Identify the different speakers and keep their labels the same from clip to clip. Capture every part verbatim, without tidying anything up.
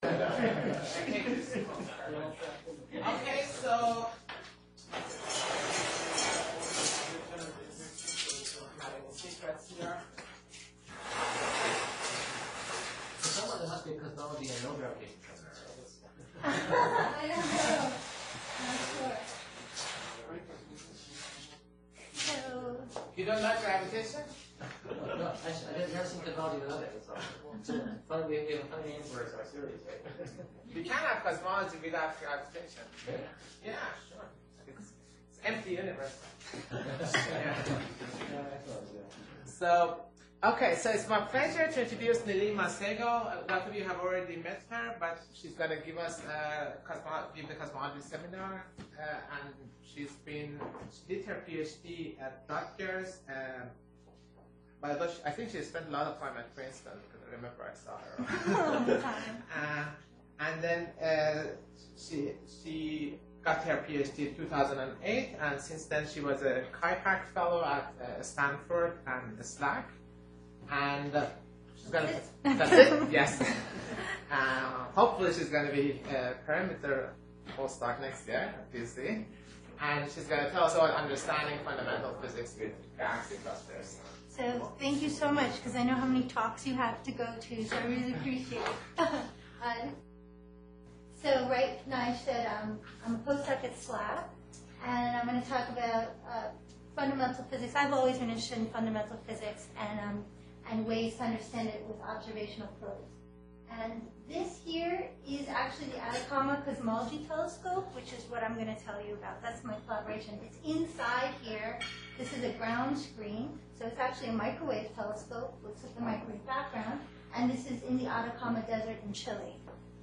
Speaker 1: Okay, so having secrets here.
Speaker 2: Someone must be cosmology and no gravitation.
Speaker 3: I don't know. Not sure. So,
Speaker 1: You don't like gravitation?
Speaker 2: No, I, I didn't never seen cosmology without it. So it's a funny, we have a funny name for it. So it's serious, right?
Speaker 1: You can have cosmology without gravitation.
Speaker 2: Yeah.
Speaker 1: Yeah, sure. It's, it's empty universe. So, okay, so it's my pleasure to introduce Nilima Sehgal. A lot of you have already met her, but she's going to give us a cosmo- give the cosmology seminar, uh, and she's been she did her PhD at Rutgers. Um, but I think she spent a lot of time at Princeton because I remember I saw her.
Speaker 3: all the time.
Speaker 1: uh, and then uh, she she got her PhD in two thousand eight, and since then she was a Kaipak fellow at uh, Stanford and SLAC. And uh, she's gonna, that's it, yes. Uh, hopefully she's going to be a perimeter postdoc next year at P C. And she's going to tell us about understanding fundamental physics with galaxy clusters.
Speaker 3: So thank you so much, because I know how many talks you have to go to, so I really appreciate it. uh, so right now I said um, I'm a postdoc at SLAC, and I'm going to talk about uh, fundamental physics. I've always been interested in fundamental physics and um, and ways to understand it with observational probes. And this here is actually the Atacama Cosmology Telescope, which is what I'm going to tell you about. That's my collaboration. It's inside here. This is a ground screen. So it's actually a microwave telescope, looks at the microwave background. And this is in the Atacama Desert in Chile.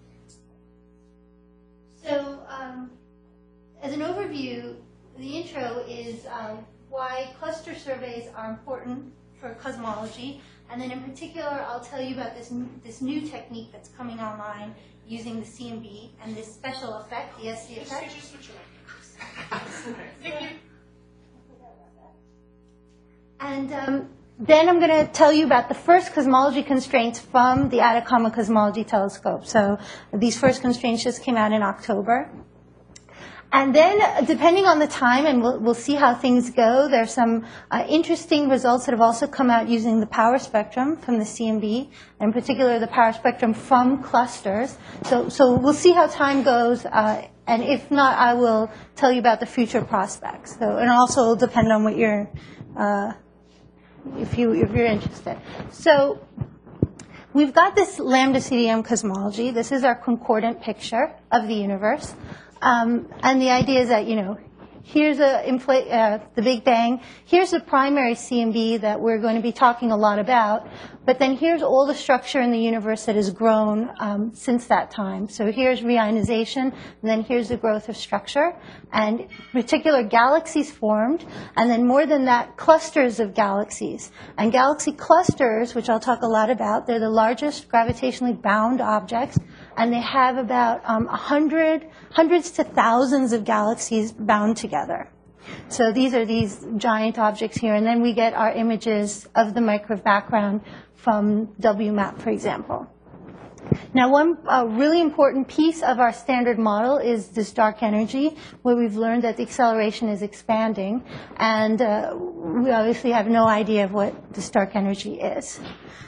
Speaker 3: So um, as an overview, the intro is um, why cluster surveys are important for cosmology, and then in particular I'll tell you about this, this new technique that's coming online using the C M B and this special effect, the S C effect. And um, then I'm going to tell you about the first cosmology constraints from the Atacama Cosmology Telescope. So these first constraints just came out in October. And then, depending on the time, and we'll, we'll see how things go, there's some uh, interesting results that have also come out using the power spectrum from the C M B, in particular the power spectrum from clusters. So, so we'll see how time goes, uh, and if not, I will tell you about the future prospects. So, and also it'll depend on what you're, uh, if you if you're interested. So, we've got this lambda C D M cosmology. This is our concordant picture of the universe. Um, and the idea is that, you know, here's a infl- uh, the Big Bang. Here's the primary C M B that we're going to be talking a lot about. But then here's all the structure in the universe that has grown um, since that time. So here's reionization, and then here's the growth of structure. And particular galaxies formed, and then more than that, clusters of galaxies. And galaxy clusters, which I'll talk a lot about, they're the largest gravitationally bound objects. And they have about um, a hundred, hundreds to thousands of galaxies bound together. So these are these giant objects here. And then we get our images of the microwave background from W MAP, for example. Now, one uh, really important piece of our standard model is this dark energy, where we've learned that the acceleration is expanding. And uh, we obviously have no idea of what this dark energy is.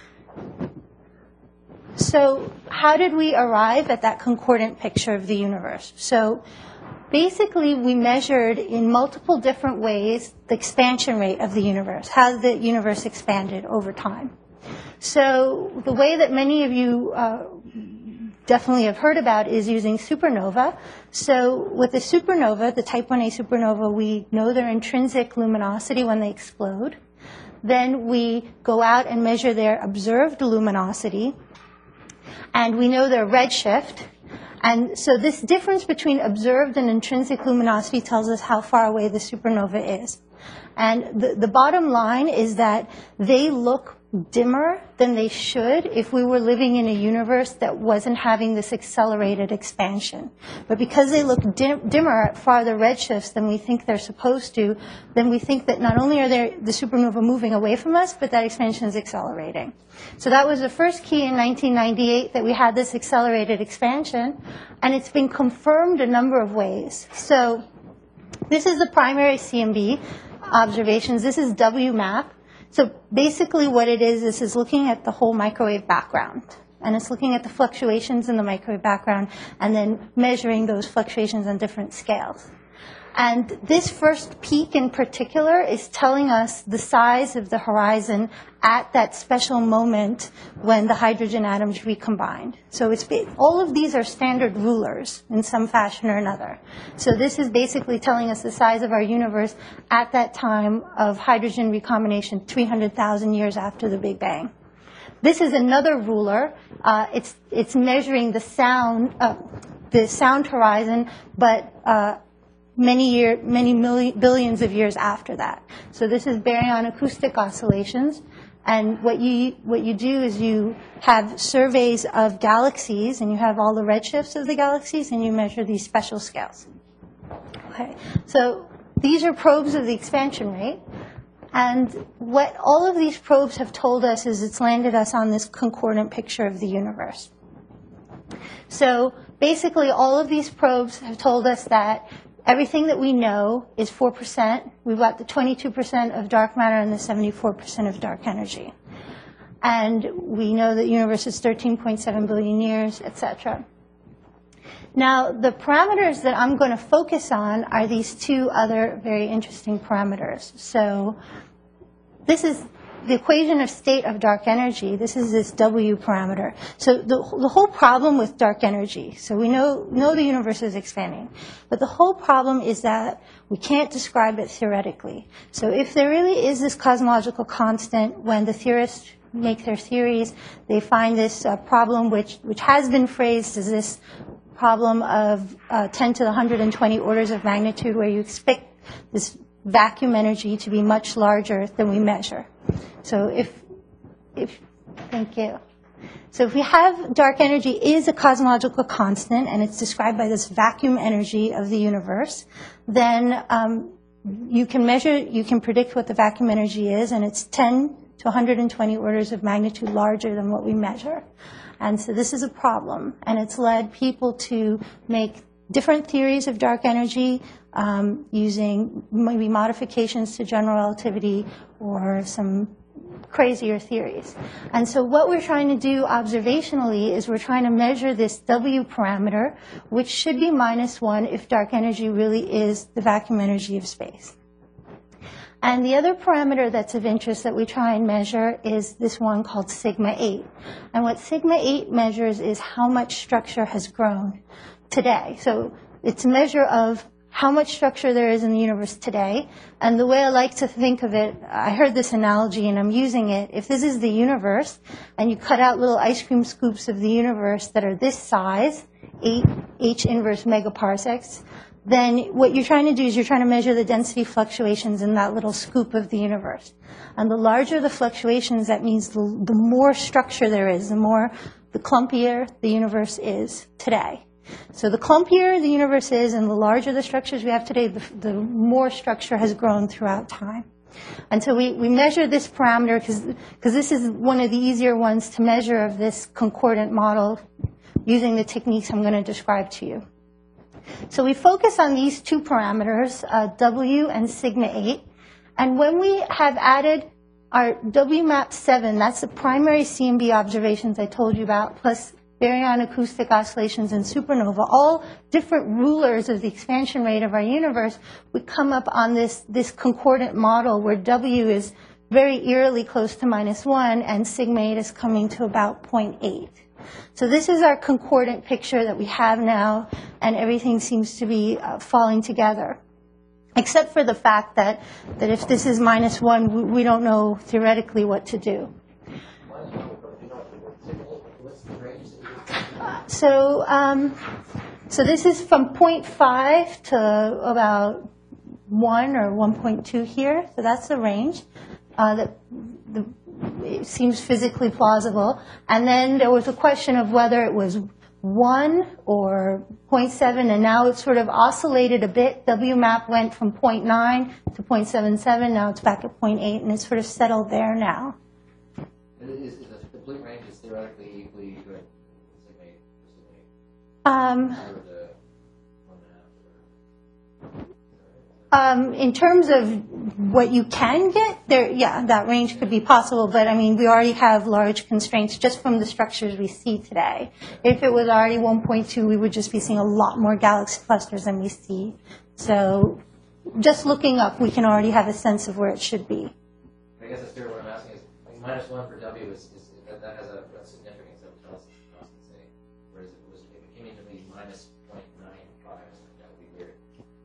Speaker 3: So how did we arrive at that concordant picture of the universe? So basically, we measured in multiple different ways the expansion rate of the universe, how the universe expanded over time. So the way that many of you uh, definitely have heard about is using supernova. So with the supernova, the type one A supernova, we know their intrinsic luminosity when they explode. Then we go out and measure their observed luminosity. And we know their redshift. And so this difference between observed and intrinsic luminosity tells us how far away the supernova is. And the, the bottom line is that they look dimmer than they should if we were living in a universe that wasn't having this accelerated expansion. But because they look dim- dimmer at farther redshifts than we think they're supposed to, then we think that not only are they, the supernova moving away from us, but that expansion is accelerating. So that was the first key in nineteen ninety-eight that we had this accelerated expansion, and it's been confirmed a number of ways. So this is the primary C M B observations. This is W MAP. So basically what it is, this is looking at the whole microwave background. And it's looking at the fluctuations in the microwave background and then measuring those fluctuations on different scales. And this first peak in particular is telling us the size of the horizon at that special moment when the hydrogen atoms recombined. So it's all of these are standard rulers in some fashion or another. So this is basically telling us the size of our universe at that time of hydrogen recombination, three hundred thousand years after the Big Bang. This is another ruler. Uh, it's it's measuring the sound uh, the sound horizon, but uh, many year, many million, billions of years after that. So this is baryon acoustic oscillations, and what you what you do is you have surveys of galaxies, and you have all the redshifts of the galaxies, and you measure these special scales. Okay, so these are probes of the expansion rate, and what all of these probes have told us is it's landed us on this concordant picture of the universe. So basically, all of these probes have told us that everything that we know is four percent. We've got the twenty-two percent of dark matter and the seventy-four percent of dark energy. And we know that the universe is thirteen point seven billion years, et cetera. Now, the parameters that I'm going to focus on are these two other very interesting parameters. So this is the equation of state of dark energy. This is this W parameter. So the, the whole problem with dark energy, so we know, know the universe is expanding, but the whole problem is that we can't describe it theoretically. So if there really is this cosmological constant, when the theorists make their theories, they find this uh, problem which, which has been phrased as this problem of uh, ten to the one hundred twenty orders of magnitude, where you expect this vacuum energy to be much larger than we measure. So if, if, thank you. So if we have dark energy is a cosmological constant, and it's described by this vacuum energy of the universe, then um, you can measure, you can predict what the vacuum energy is, and it's ten to one hundred twenty orders of magnitude larger than what we measure. And so this is a problem, and it's led people to make different theories of dark energy, um, using maybe modifications to general relativity or some crazier theories. And so what we're trying to do observationally is we're trying to measure this W parameter, which should be minus one if dark energy really is the vacuum energy of space. And the other parameter that's of interest that we try and measure is this one called sigma eight. And what sigma eight measures is how much structure has grown today. So it's a measure of how much structure there is in the universe today. And the way I like to think of it, I heard this analogy and I'm using it. If this is the universe and you cut out little ice cream scoops of the universe that are this size, eight H inverse megaparsecs, then what you're trying to do is you're trying to measure the density fluctuations in that little scoop of the universe. And the larger the fluctuations, that means the, the more structure there is, the more, the clumpier the universe is today. So the clumpier the universe is and the larger the structures we have today, the, the more structure has grown throughout time. And so we, we measure this parameter because because this is one of the easier ones to measure of this concordant model using the techniques I'm going to describe to you. So we focus on these two parameters, uh, W and sigma eight. And when we have added our W MAP seven, that's the primary C M B observations I told you about, plus baryon acoustic oscillations and supernova, all different rulers of the expansion rate of our universe, we come up on this, this concordant model where W is very eerily close to minus one and sigma eight is coming to about zero point eight. So this is our concordant picture that we have now, and everything seems to be uh, falling together. Except for the fact that, that if this is minus one, we, we don't know theoretically what to do. So, um, so this is from zero point five to about one or one point two here. So that's the range. Uh, the, the it seems physically plausible. And then there was a question of whether it was one or zero point seven, and now it's sort of oscillated a bit. W map went from zero point nine to zero point seven seven, now it's back at zero point eight, and it's sort of settled there now.
Speaker 2: Is, is the complete range is theoretically equally good?
Speaker 3: Um, Um, in terms of what you can get, there, yeah, that range could be possible, but I mean, we already have large constraints just from the structures we see today. If it was already one point two, we would just be seeing a lot more galaxy clusters than we see. So just looking up, we can already have a sense of where it should be.
Speaker 2: I guess that's what I'm asking is, minus one for W is, is that, that has a, a significance of cost, cost and say, whereas it was, if it came into me minus zero point nine five, that would be weird.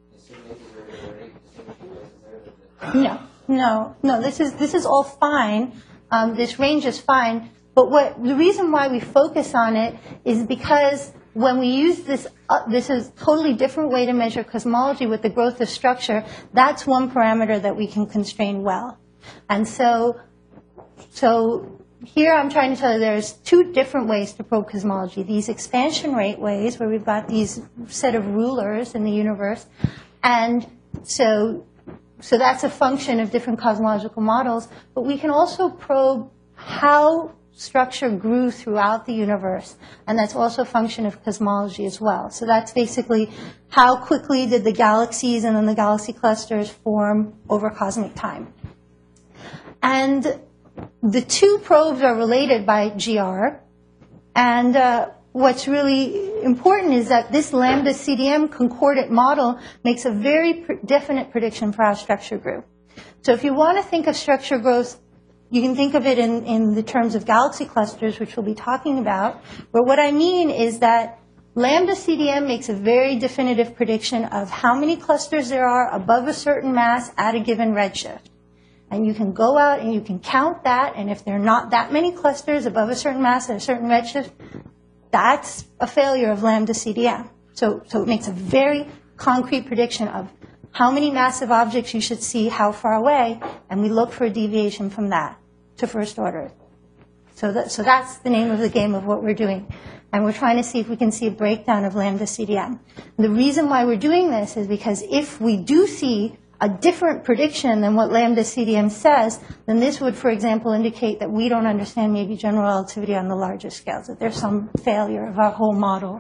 Speaker 3: No, no, no. This is this is all fine. Um, this range is fine. But what the reason why we focus on it is because when we use this, uh, this is a totally different way to measure cosmology with the growth of structure. That's one parameter that we can constrain well. And so, so here I'm trying to tell you there's two different ways to probe cosmology. These expansion rate ways, where we've got these set of rulers in the universe, and so. So that's a function of different cosmological models, but we can also probe how structure grew throughout the universe, and that's also a function of cosmology as well. So that's basically how quickly did the galaxies and then the galaxy clusters form over cosmic time. And the two probes are related by G R, and uh, what's really important is that this lambda C D M concordant model makes a very pr- definite prediction for how structure grew. So if you want to think of structure growth, you can think of it in, in the terms of galaxy clusters, which we'll be talking about. But what I mean is that lambda C D M makes a very definitive prediction of how many clusters there are above a certain mass at a given redshift. And you can go out and you can count that, and if there are not that many clusters above a certain mass at a certain redshift, that's a failure of lambda C D M. So, so it makes a very concrete prediction of how many massive objects you should see, how far away, and we look for a deviation from that to first order. So, that, so that's the name of the game of what we're doing. And we're trying to see if we can see a breakdown of lambda C D M. The reason why we're doing this is because if we do see a different prediction than what lambda C D M says, then this would, for example, indicate that we don't understand maybe general relativity on the larger scales, that there's some failure of our whole model.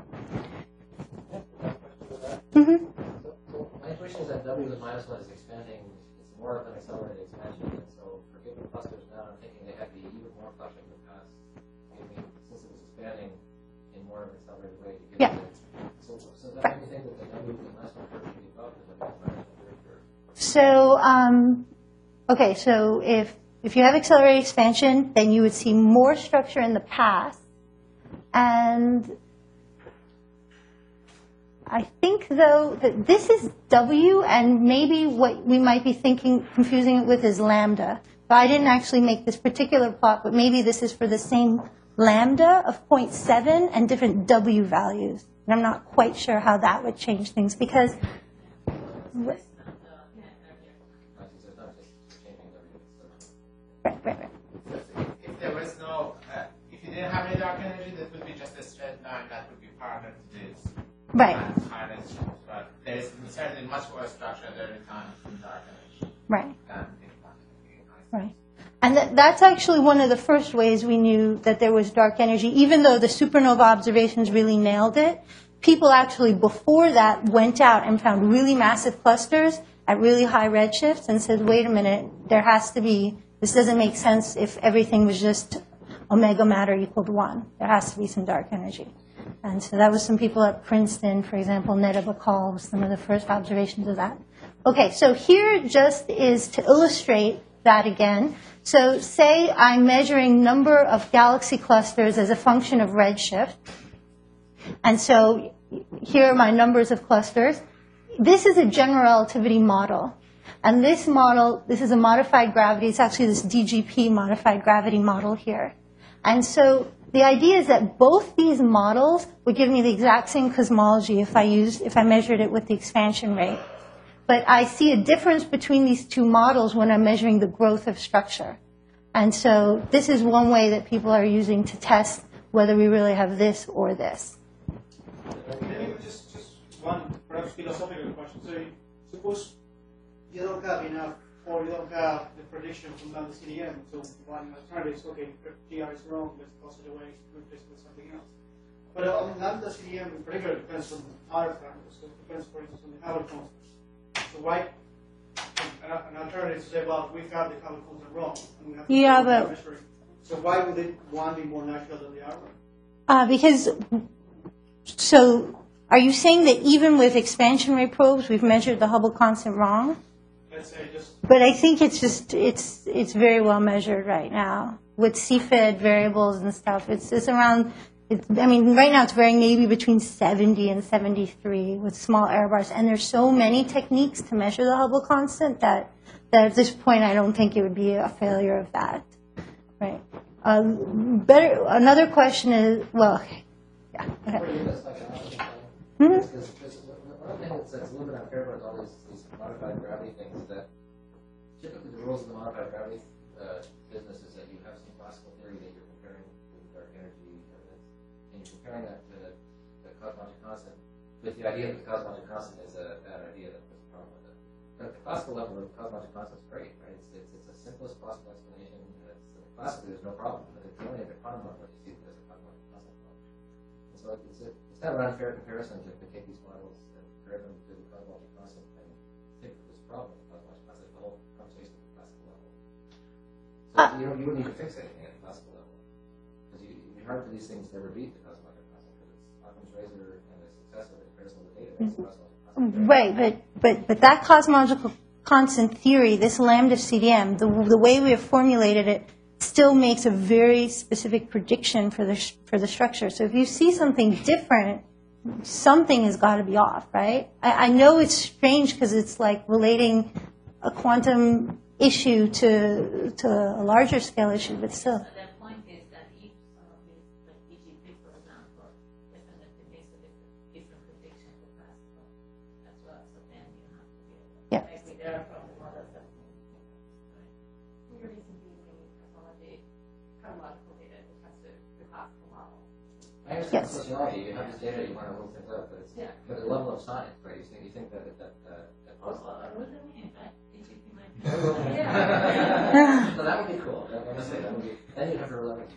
Speaker 3: Mm-hmm.
Speaker 2: So my intuition is that W the minus one is expanding, it's more of an accelerated expansion, and so for given clusters now, I'm thinking they have to be even more clustered in the past, I mean, since it was expanding in more of an accelerated way. To give
Speaker 3: Yeah.
Speaker 2: it, so, so that makes me think that the W the minus one first should be above the W the minus one.
Speaker 3: So, um, okay, so if, if you have accelerated expansion, then you would see more structure in the past. And I think, though, that this is W, and maybe what we might be thinking, confusing it with is lambda. So I didn't actually make this particular plot, but maybe this is for the same lambda of zero point seven and different W values. And I'm not quite sure how that would change things, because Right, right, right.
Speaker 1: If, if there was no, uh, if you didn't have any dark energy, that would be just a straight line that would be parallel to this.
Speaker 3: Right.
Speaker 1: And higher energy. But there is certainly much more structure at every time in dark energy.
Speaker 3: Right.
Speaker 1: Than in dark energy.
Speaker 3: Right. And that, that's actually one of the first ways we knew that there was dark energy. Even though the supernova observations really nailed it, people actually before that went out and found really massive clusters at really high redshifts and said, wait a minute, there has to be, this doesn't make sense if everything was just omega matter equal to one. There has to be some dark energy. And so that was some people at Princeton, for example, Neda Bakal was some of the first observations of that. Okay, so here just is to illustrate that again. So say I'm measuring number of galaxy clusters as a function of redshift. And so here are my numbers of clusters. This is a general relativity model. And this model, this is a modified gravity. It's actually this D G P modified gravity model here. And so the idea is that both these models would give me the exact same cosmology if I used, if I measured it with the expansion rate. But I see a difference between these two models when I'm measuring the growth of structure. And so this is one way that people are using to test whether we really have this or this.
Speaker 4: Maybe just, just one perhaps philosophical question. So suppose you don't have enough, or you don't have the prediction from lambda C D M, so one alternative is, okay, G R is wrong, let's toss it away, replace it with something else. But uh, on lambda C D M in particular depends on other factors. So it depends, for instance, on the Hubble constant. So why, an, an alternative is to say, well, we have the Hubble constant wrong, and we have to
Speaker 3: Yeah,
Speaker 4: do
Speaker 3: but-
Speaker 4: measuring. So why would it one be more natural than the other?
Speaker 3: Uh, because, so are you saying that even with expansion rate probes, we've measured the Hubble constant wrong?
Speaker 4: Let's say just
Speaker 3: But I think it's just, it's, it's very well measured right now. With C F E D variables and stuff, it's, it's around, it's, I mean, right now it's varying maybe between seventy and seventy-three with small error bars. And there's so many techniques to measure the Hubble constant that, that at this point I don't think it would be a failure of that. Right. Um, better, another question is, well, okay. Yeah, go ahead.
Speaker 2: For you, that's like another thing.
Speaker 3: Mhm.
Speaker 2: Because because one of the things that's a little bit unfair about all these, these modified gravity things is that typically the rules of the modified gravity uh, business is that you have some classical theory that you're comparing with dark energy evidence, and you're comparing that to the cosmologic constant with the idea that the cosmologic constant is a bad idea, that there's a problem with it. But at the classical level, the cosmologic constant is great, right? It's, it's, it's the simplest possible explanation, and it's, classically there's no problem. But it's only at the quantum level that you see that there's a cosmologic constant problem. And so it's, a, it's kind of an unfair comparison to, to take these models and compare them to the cosmologic constant and think of this problem with the cosmologic constant, the whole conversation at the classical level. So
Speaker 3: Uh,
Speaker 2: you, don't, you wouldn't need to fix anything at the classical level. Because you, it'd be hard for these things to ever beat the cosmologic constant, because it's Occam's razor and the success of the comparison of the data makes the cosmologic constant.
Speaker 3: Right, but, but, but that cosmological constant theory, this lambda C D M, the, the way we have formulated it, still makes a very specific prediction for the, for the structure. So if you see something different, something has got to be off, right? I, I know it's strange because it's like relating a quantum issue to, to a larger scale issue, but still.
Speaker 5: So the point is that if some of these, like E G P, for example, definitely makes a different, different prediction for classical as well, so then you have to be able
Speaker 3: Yeah.
Speaker 5: maybe there are from the models that right. You're basically doing cosmology, cosmological data, it has to, you have to model.
Speaker 2: I understand
Speaker 3: Yes.
Speaker 2: sociology, you have this data, you want to rule things out, but it's
Speaker 5: Yeah.
Speaker 2: but the level of science, right? You think, you think that that uh, that
Speaker 5: Also, I wouldn't mean that E G P might be.
Speaker 2: So that would be cool. That, I'm gonna say that would be. Then you'd have to rely on.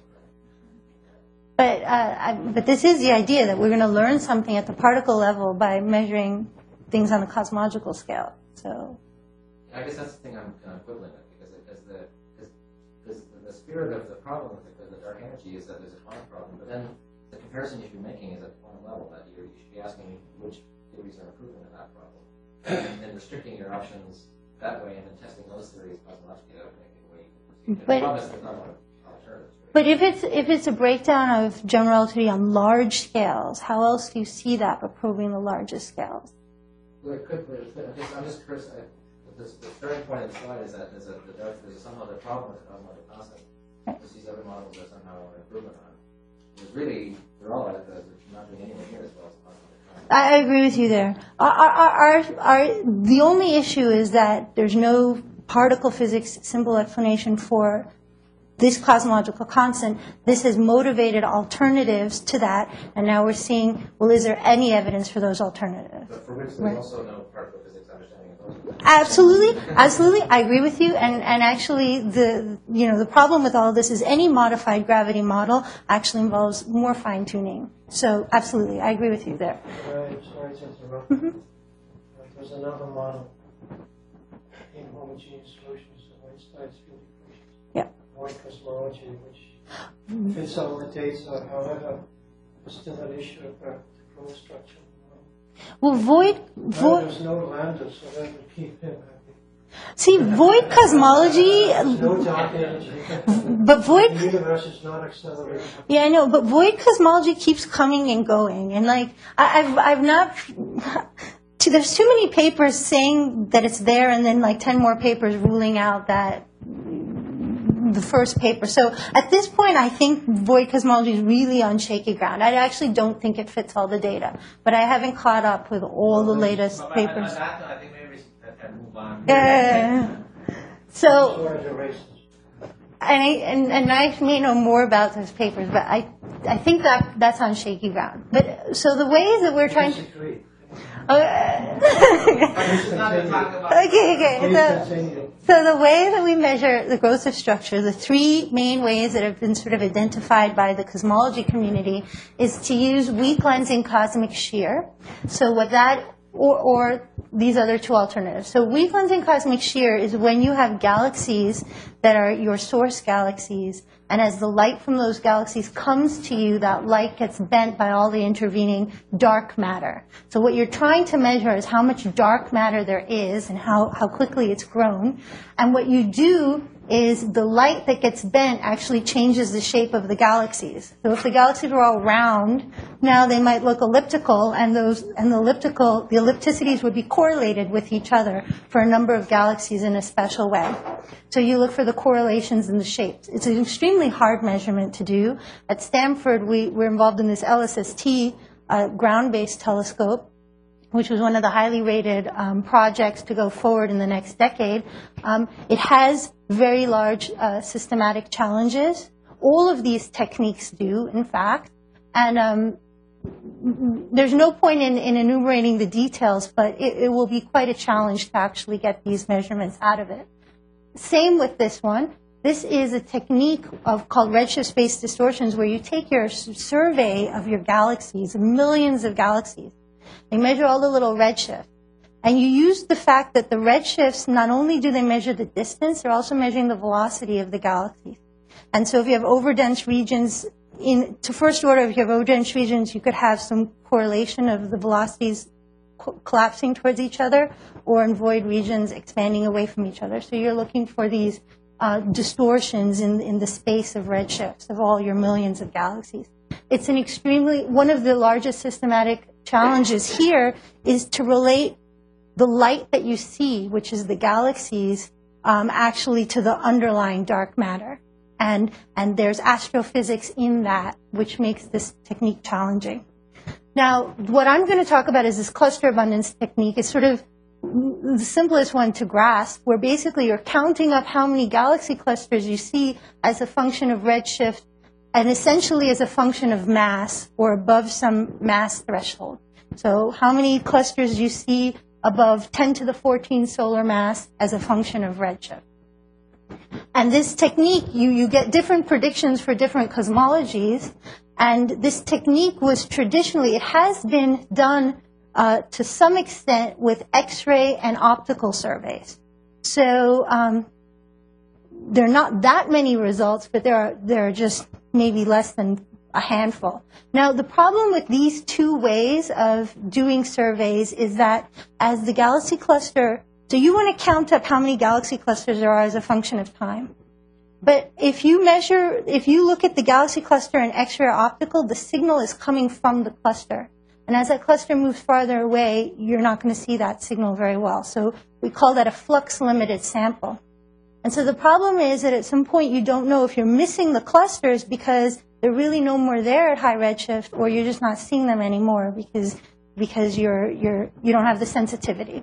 Speaker 3: But, uh, I, but this is the idea that we're going to learn something at the particle level by measuring things on the cosmological scale. So,
Speaker 2: I guess that's the thing I'm kind of quibbling with, because it, as the because the, the spirit of the problem with the, the dark energy is that there's a quantum problem, but then the comparison you should be making is at the quantum level, that you're, you should be asking which theories are improving on that problem, and then restricting your options that way, and then testing those theories cosmologically. That would make it way easier.
Speaker 3: But-
Speaker 2: The problem is there's not a lot of alternatives. Right?
Speaker 3: but if it's if it's a breakdown of general relativity on large scales, how else do you see that but probing the largest scales?
Speaker 2: Well, it could, but it could, I'm just, I'm just curious, I, this, the starting point of the slide is that there's a, the dark, there's a somehow the problem with the cosmologic constant, because these other models are somehow an improvement on. There's really, they're all, uh, they're not doing anywhere near as well as the cosmologic constant.
Speaker 3: I I agree with you there. Our, our, our, our, the only issue is that there's no particle physics simple explanation for this cosmological constant. This has motivated alternatives to that, and now we're seeing, well, is there any evidence for those alternatives?
Speaker 2: But for which there's
Speaker 3: Right.
Speaker 2: also no particle physics understanding of those.
Speaker 3: Absolutely, absolutely. I agree with you. And, and actually, the you know the problem with all of this is any modified gravity model actually involves more fine tuning. So absolutely, I agree with you there.
Speaker 6: Right, sorry to interrupt.
Speaker 3: Mhm.
Speaker 6: Uh, There's another model in homogeneous solutions of Einstein's field equations.
Speaker 3: Yeah.
Speaker 6: Void cosmology, which fits all the data, however, there's still an issue about the growth structure.
Speaker 3: Well, void
Speaker 6: Now
Speaker 3: void.
Speaker 6: there's no lambda, so that would keep him happy.
Speaker 3: See, void cosmology,
Speaker 6: There's no dark energy.
Speaker 3: but void.
Speaker 6: The universe is not accelerating.
Speaker 3: Yeah, I know, but void cosmology keeps coming and going, and like I, I've I've not. Too, there's too many papers saying that it's there, and then like ten more papers ruling out that the first paper. So at this point, I think void cosmology is really on shaky ground. I actually don't think it fits all the data, but I haven't caught up with all the latest
Speaker 1: But
Speaker 3: papers.
Speaker 1: On that, I think maybe we can move on.
Speaker 3: Yeah. So.
Speaker 6: Sorry to raise this.
Speaker 3: And I, and, and I may know more about those papers, but I, I think that that's on shaky ground. But so the ways that we're trying to.
Speaker 6: Disagree.
Speaker 3: Uh,
Speaker 1: This is not a talk about.
Speaker 3: okay, okay.
Speaker 6: Please
Speaker 3: So,
Speaker 6: continue.
Speaker 3: so the way that we measure the growth of structure, the three main ways that have been sort of identified by the cosmology community, is to use weak lensing cosmic shear. So what that, or, or these other two alternatives. So weak lensing cosmic shear is when you have galaxies that are your source galaxies, and as the light from those galaxies comes to you, that light gets bent by all the intervening dark matter. So what you're trying to measure is how much dark matter there is and how, how quickly it's grown. And what you do is the light that gets bent actually changes the shape of the galaxies. So if the galaxies were all round, now they might look elliptical, and those and the elliptical the ellipticities would be correlated with each other for a number of galaxies in a special way. So you look for the correlations in the shapes. It's an extremely hard measurement to do. At Stanford, we we're involved in this L S S T uh, ground-based telescope, which was one of the highly rated um, projects to go forward in the next decade. Um, it has very large uh, systematic challenges. All of these techniques do, in fact. And um, there's no point in, in enumerating the details, but it, it will be quite a challenge to actually get these measurements out of it. Same with this one. This is a technique of called redshift-based distortions, where you take your survey of your galaxies, millions of galaxies. They measure all the little redshifts. And you use the fact that the redshifts, not only do they measure the distance, they're also measuring the velocity of the galaxies. And so if you have overdense regions, in to first order, if you have overdense regions, you could have some correlation of the velocities co- collapsing towards each other, or in void regions expanding away from each other. So you're looking for these uh, distortions in, in the space of redshifts of all your millions of galaxies. It's an extremely, one of the largest systematic challenges here is to relate the light that you see, which is the galaxies, um, actually to the underlying dark matter. And, and there's astrophysics in that, which makes this technique challenging. Now, what I'm going to talk about is this cluster abundance technique. It's sort of the simplest one to grasp, where basically you're counting up how many galaxy clusters you see as a function of redshift, and essentially as a function of mass, or above some mass threshold. So how many clusters you see above ten to the fourteen solar mass as a function of redshift. And this technique, you, you get different predictions for different cosmologies, and this technique was traditionally, it has been done uh, to some extent with X-ray and optical surveys. So um, there are not that many results, but there are, there are just maybe less than a handful. Now, the problem with these two ways of doing surveys is that as the galaxy cluster, so you want to count up how many galaxy clusters there are as a function of time. But if you measure, if you look at the galaxy cluster in X-ray or optical, the signal is coming from the cluster. And as that cluster moves farther away, you're not going to see that signal very well. So we call that a flux-limited sample. And so the problem is that at some point you don't know if you're missing the clusters because they're really no more there at high redshift, or you're just not seeing them anymore because, because you're, you're, you don't have the sensitivity.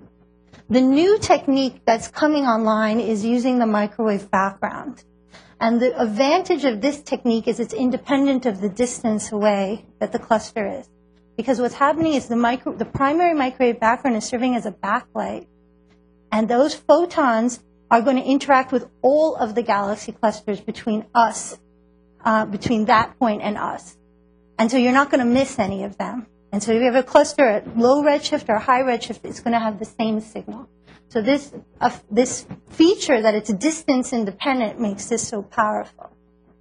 Speaker 3: The new technique that's coming online is using the microwave background. And the advantage of this technique is it's independent of the distance away that the cluster is. Because what's happening is the, micro, the primary microwave background is serving as a backlight. And those photons are going to interact with all of the galaxy clusters between us, uh, between that point and us. And so you're not going to miss any of them. And so if you have a cluster at low redshift or high redshift, it's going to have the same signal. So this, uh, this feature that it's distance independent makes this so powerful.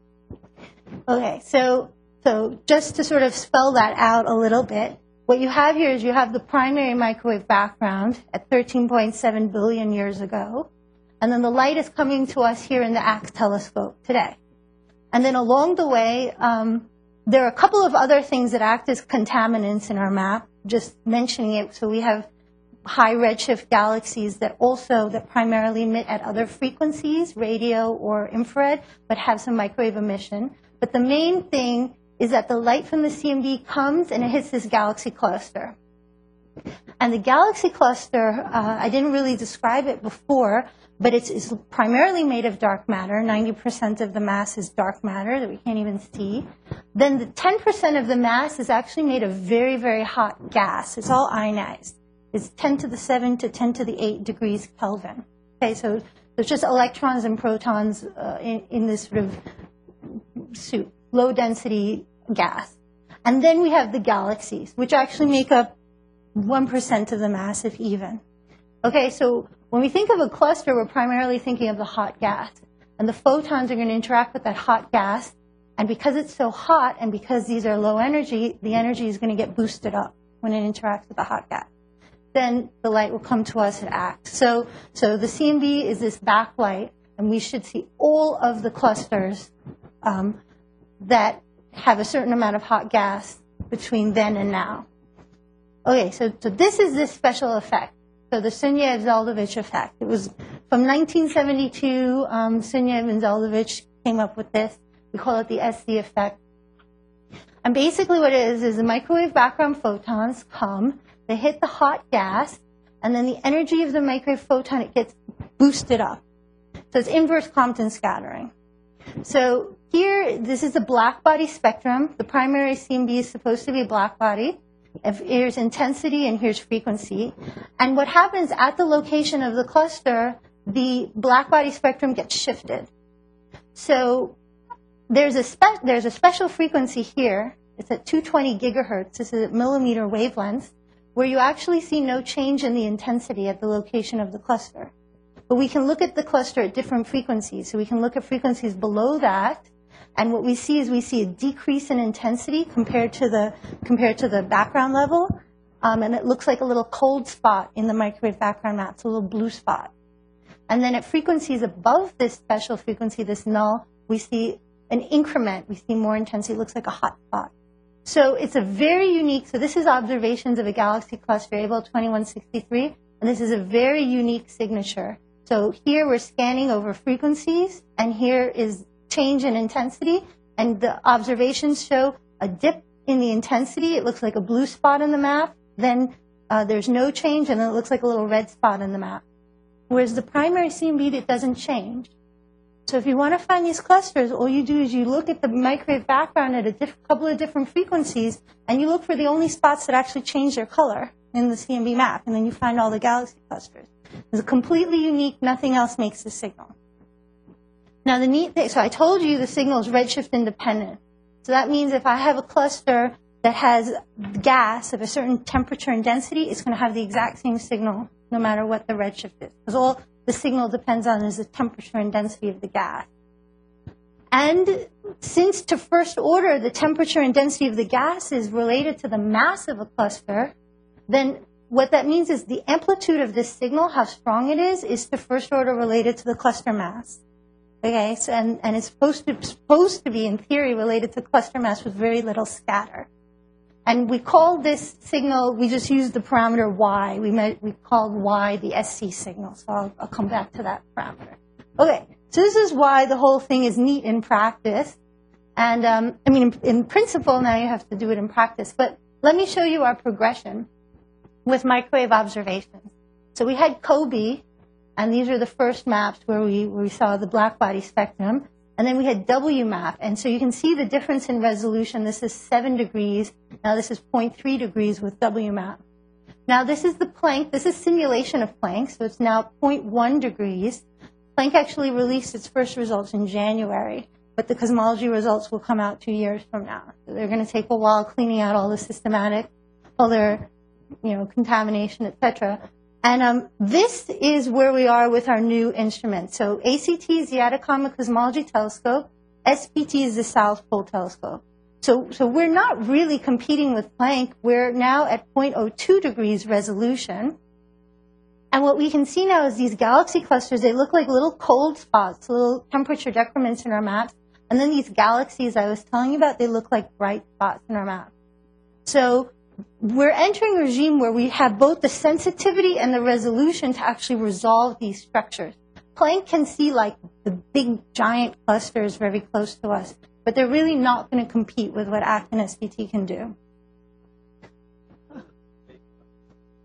Speaker 3: Okay, so, so just to sort of spell that out a little bit, what you have here is you have the primary microwave background at thirteen point seven billion years ago. And then the light is coming to us here in the A C T telescope today. And then along the way, um, there are a couple of other things that act as contaminants in our map, just mentioning it. So we have high redshift galaxies that also, that primarily emit at other frequencies, radio or infrared, but have some microwave emission. But the main thing is that the light from the C M D comes and it hits this galaxy cluster. And the galaxy cluster, uh, I didn't really describe it before, but it's, it's primarily made of dark matter. ninety percent of the mass is dark matter that we can't even see. Then the ten percent of the mass is actually made of very, very hot gas. It's all ionized. It's ten to the seven to ten to the eight degrees Kelvin. Okay, so there's just electrons and protons uh, in, in this sort of suit, low density gas. And then we have the galaxies, which actually make up one percent of the mass, if even. Okay, so when we think of a cluster, we're primarily thinking of the hot gas. And the photons are going to interact with that hot gas. And because it's so hot and because these are low energy, the energy is going to get boosted up when it interacts with the hot gas. Then the light will come to us and act. So, so the C M B is this backlight, and we should see all of the clusters um, that have a certain amount of hot gas between then and now. Okay, so, so this is this special effect. So the Sunyaev-Zeldovich effect. It was from nineteen seventy-two, um, Sunyaev and Zeldovich came up with this. We call it the S Z effect. And basically what it is, is the microwave background photons come, they hit the hot gas, and then the energy of the microwave photon, it gets boosted up. So it's inverse Compton scattering. So here, this is a black body spectrum. The primary C M B is supposed to be a black body. If here's intensity and here's frequency. And what happens at the location of the cluster, the black body spectrum gets shifted. So there's a, spe- there's a special frequency here. It's at two hundred twenty gigahertz. This is at millimeter wavelengths, where you actually see no change in the intensity at the location of the cluster. But we can look at the cluster at different frequencies. So we can look at frequencies below that. And what we see is we see a decrease in intensity compared to the, compared to the background level. Um, and it looks like a little cold spot in the microwave background map. It's a little blue spot. And then at frequencies above this special frequency, this null, we see an increment. We see more intensity. It looks like a hot spot. So it's a very unique, so this is observations of a galaxy cluster, Abell twenty-one sixty-three, and this is a very unique signature. So here we're scanning over frequencies, and here is change in intensity, and the observations show a dip in the intensity. It looks like a blue spot in the map. Then uh, there's no change, and then it looks like a little red spot in the map. Whereas the primary C M B, it doesn't change. So if you want to find these clusters, all you do is you look at the microwave background at a diff- couple of different frequencies, and you look for the only spots that actually change their color in the C M B map, and then you find all the galaxy clusters. It's completely unique. Nothing else makes the signal. Now, the neat thing, so I told you the signal is redshift independent. So that means if I have a cluster that has gas of a certain temperature and density, it's going to have the exact same signal no matter what the redshift is. Because all the signal depends on is the temperature and density of the gas. And since to first order, the temperature and density of the gas is related to the mass of a cluster, then what that means is the amplitude of this signal, how strong it is, is to first order related to the cluster mass. Okay, so, and, and it's supposed to, supposed to be, in theory, related to cluster mass with very little scatter. And we call this signal, we just used the parameter Y. We, met, we called Y the S C signal, so I'll, I'll come back to that parameter. Okay, so this is why the whole thing is neat in practice. And, um, I mean, in, in principle, now you have to do it in practice. But let me show you our progression with microwave observations. So we had COBE, and these are the first maps where we, where we saw the black body spectrum. And then we had W map. And so you can see the difference in resolution. This is seven degrees. Now this is zero point three degrees with W map. Now this is the Planck. This is simulation of Planck. So it's now zero point one degrees. Planck actually released its first results in January. But the cosmology results will come out two years from now. So they're going to take a while cleaning out all the systematic, all their, you know, contamination, et cetera. And um, this is where we are with our new instrument. So A C T is the Atacama Cosmology Telescope. S P T is the South Pole Telescope. So, so we're not really competing with Planck. We're now at zero point zero two degrees resolution. And what we can see now is these galaxy clusters, they look like little cold spots, little temperature decrements in our maps. And then these galaxies I was telling you about, they look like bright spots in our map. So we're entering a regime where we have both the sensitivity and the resolution to actually resolve these structures. Planck can see like the big giant clusters very close to us, but they're really not going to compete with what A C T and S P T can do.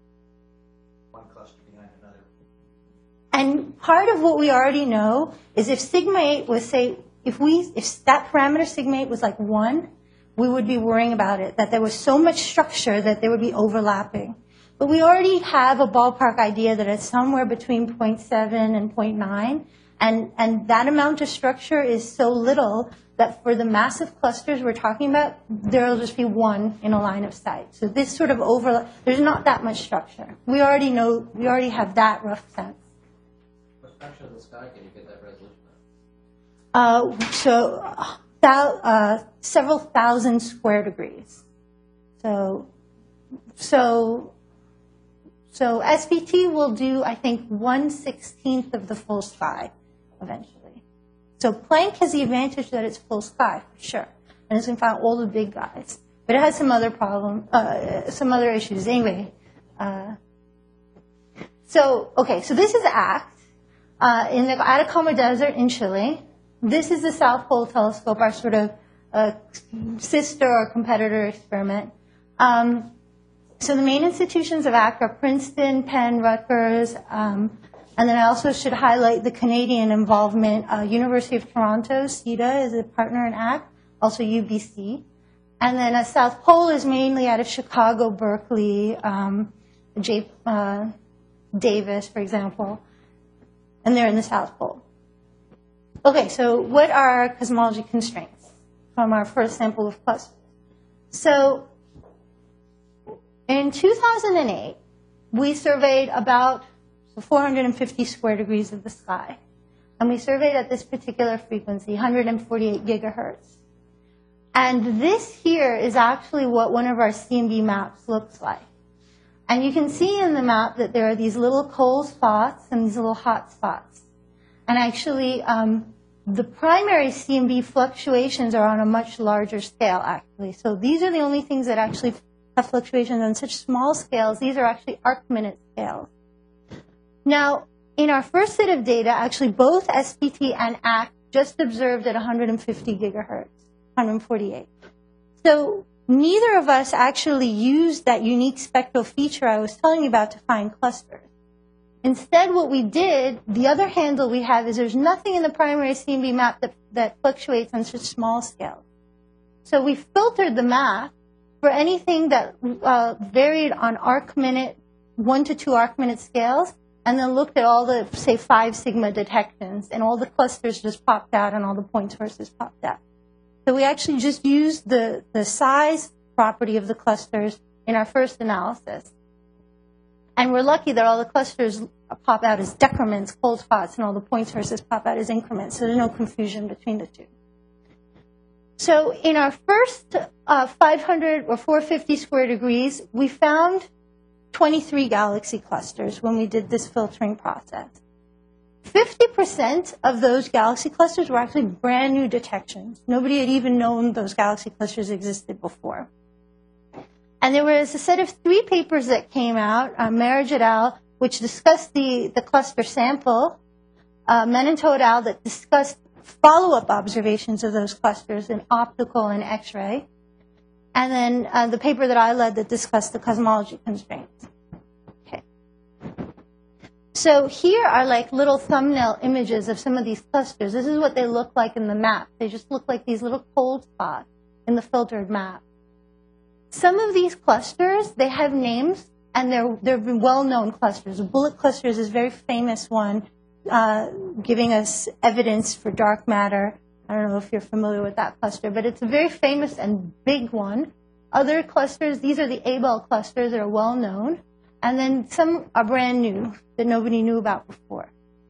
Speaker 2: another.
Speaker 3: And part of what we already know is if sigma eight was, say, if we, if that parameter sigma eight was like one, we would be worrying about it, that there was so much structure that there would be overlapping. But we already have a ballpark idea that it's somewhere between zero point seven and zero point nine, and, and that amount of structure is so little that for the massive clusters we're talking about, there will just be one in a line of sight. So this sort of overlap, there's not that much structure. We already know, we already have that rough sense.
Speaker 2: What fraction of the sky can you get that resolution at?
Speaker 3: Uh, so uh, thou, uh, several thousand square degrees. So, so, so S V T will do, I think, one sixteenth of the full sky eventually. So Planck has the advantage that it's full sky, for sure. And it's going to find all the big guys. But it has some other problem, uh, some other issues. Anyway, uh, so, okay, so this is ACT uh, in the Atacama Desert in Chile. This is the South Pole Telescope, our sort of uh, sister or competitor experiment. Um, so the main institutions of ACT are Princeton, Penn, Rutgers, um, and then I also should highlight the Canadian involvement. Uh, University of Toronto, C E D A, is a partner in ACT, also U B C. And then uh, South Pole is mainly out of Chicago, Berkeley, um, J, uh, Davis, for example. And they're in the South Pole. Okay, so what are our cosmology constraints from our first sample of clusters? So in two thousand eight, we surveyed about four hundred fifty square degrees of the sky. And we surveyed at this particular frequency, one hundred forty-eight gigahertz. And this here is actually what one of our C M B maps looks like. And you can see in the map that there are these little cold spots and these little hot spots. And actually, um, the primary C M B fluctuations are on a much larger scale, actually. So these are the only things that actually have fluctuations on such small scales. These are actually arc-minute scales. Now, in our first set of data, actually both S P T and ACT just observed at one hundred fifty gigahertz, one hundred forty-eight. So neither of us actually used that unique spectral feature I was telling you about to find clusters. Instead, what we did, the other handle we have is there's nothing in the primary C M B map that, that fluctuates on such small scales. So we filtered the map for anything that uh, varied on arc minute, one to two arc minute scales, and then looked at all the, say, five sigma detections, and all the clusters just popped out and all the point sources popped out. So we actually just used the, the size property of the clusters in our first analysis. And we're lucky that all the clusters pop out as decrements, cold spots, and all the point sources pop out as increments, so there's no confusion between the two. So in our first uh, five hundred or four hundred fifty square degrees, we found twenty-three galaxy clusters when we did this filtering process. fifty percent of those galaxy clusters were actually brand new detections. Nobody had even known those galaxy clusters existed before. And there was a set of three papers that came out, uh, Marriage et al., which discussed the, the cluster sample, uh, Menento et al., that discussed follow-up observations of those clusters in optical and X-ray, and then uh, the paper that I led that discussed the cosmology constraints. Okay. So here are like little thumbnail images of some of these clusters. This is what they look like in the map. They just look like these little cold spots in the filtered map. Some of these clusters, they have names, and they're, they're well-known clusters. Bullet clusters is a very famous one, uh, giving us evidence for dark matter. I don't know if you're familiar with that cluster, but it's a very famous and big one. Other clusters, these are the Abell clusters that are well-known, and then some are brand new that nobody knew about before.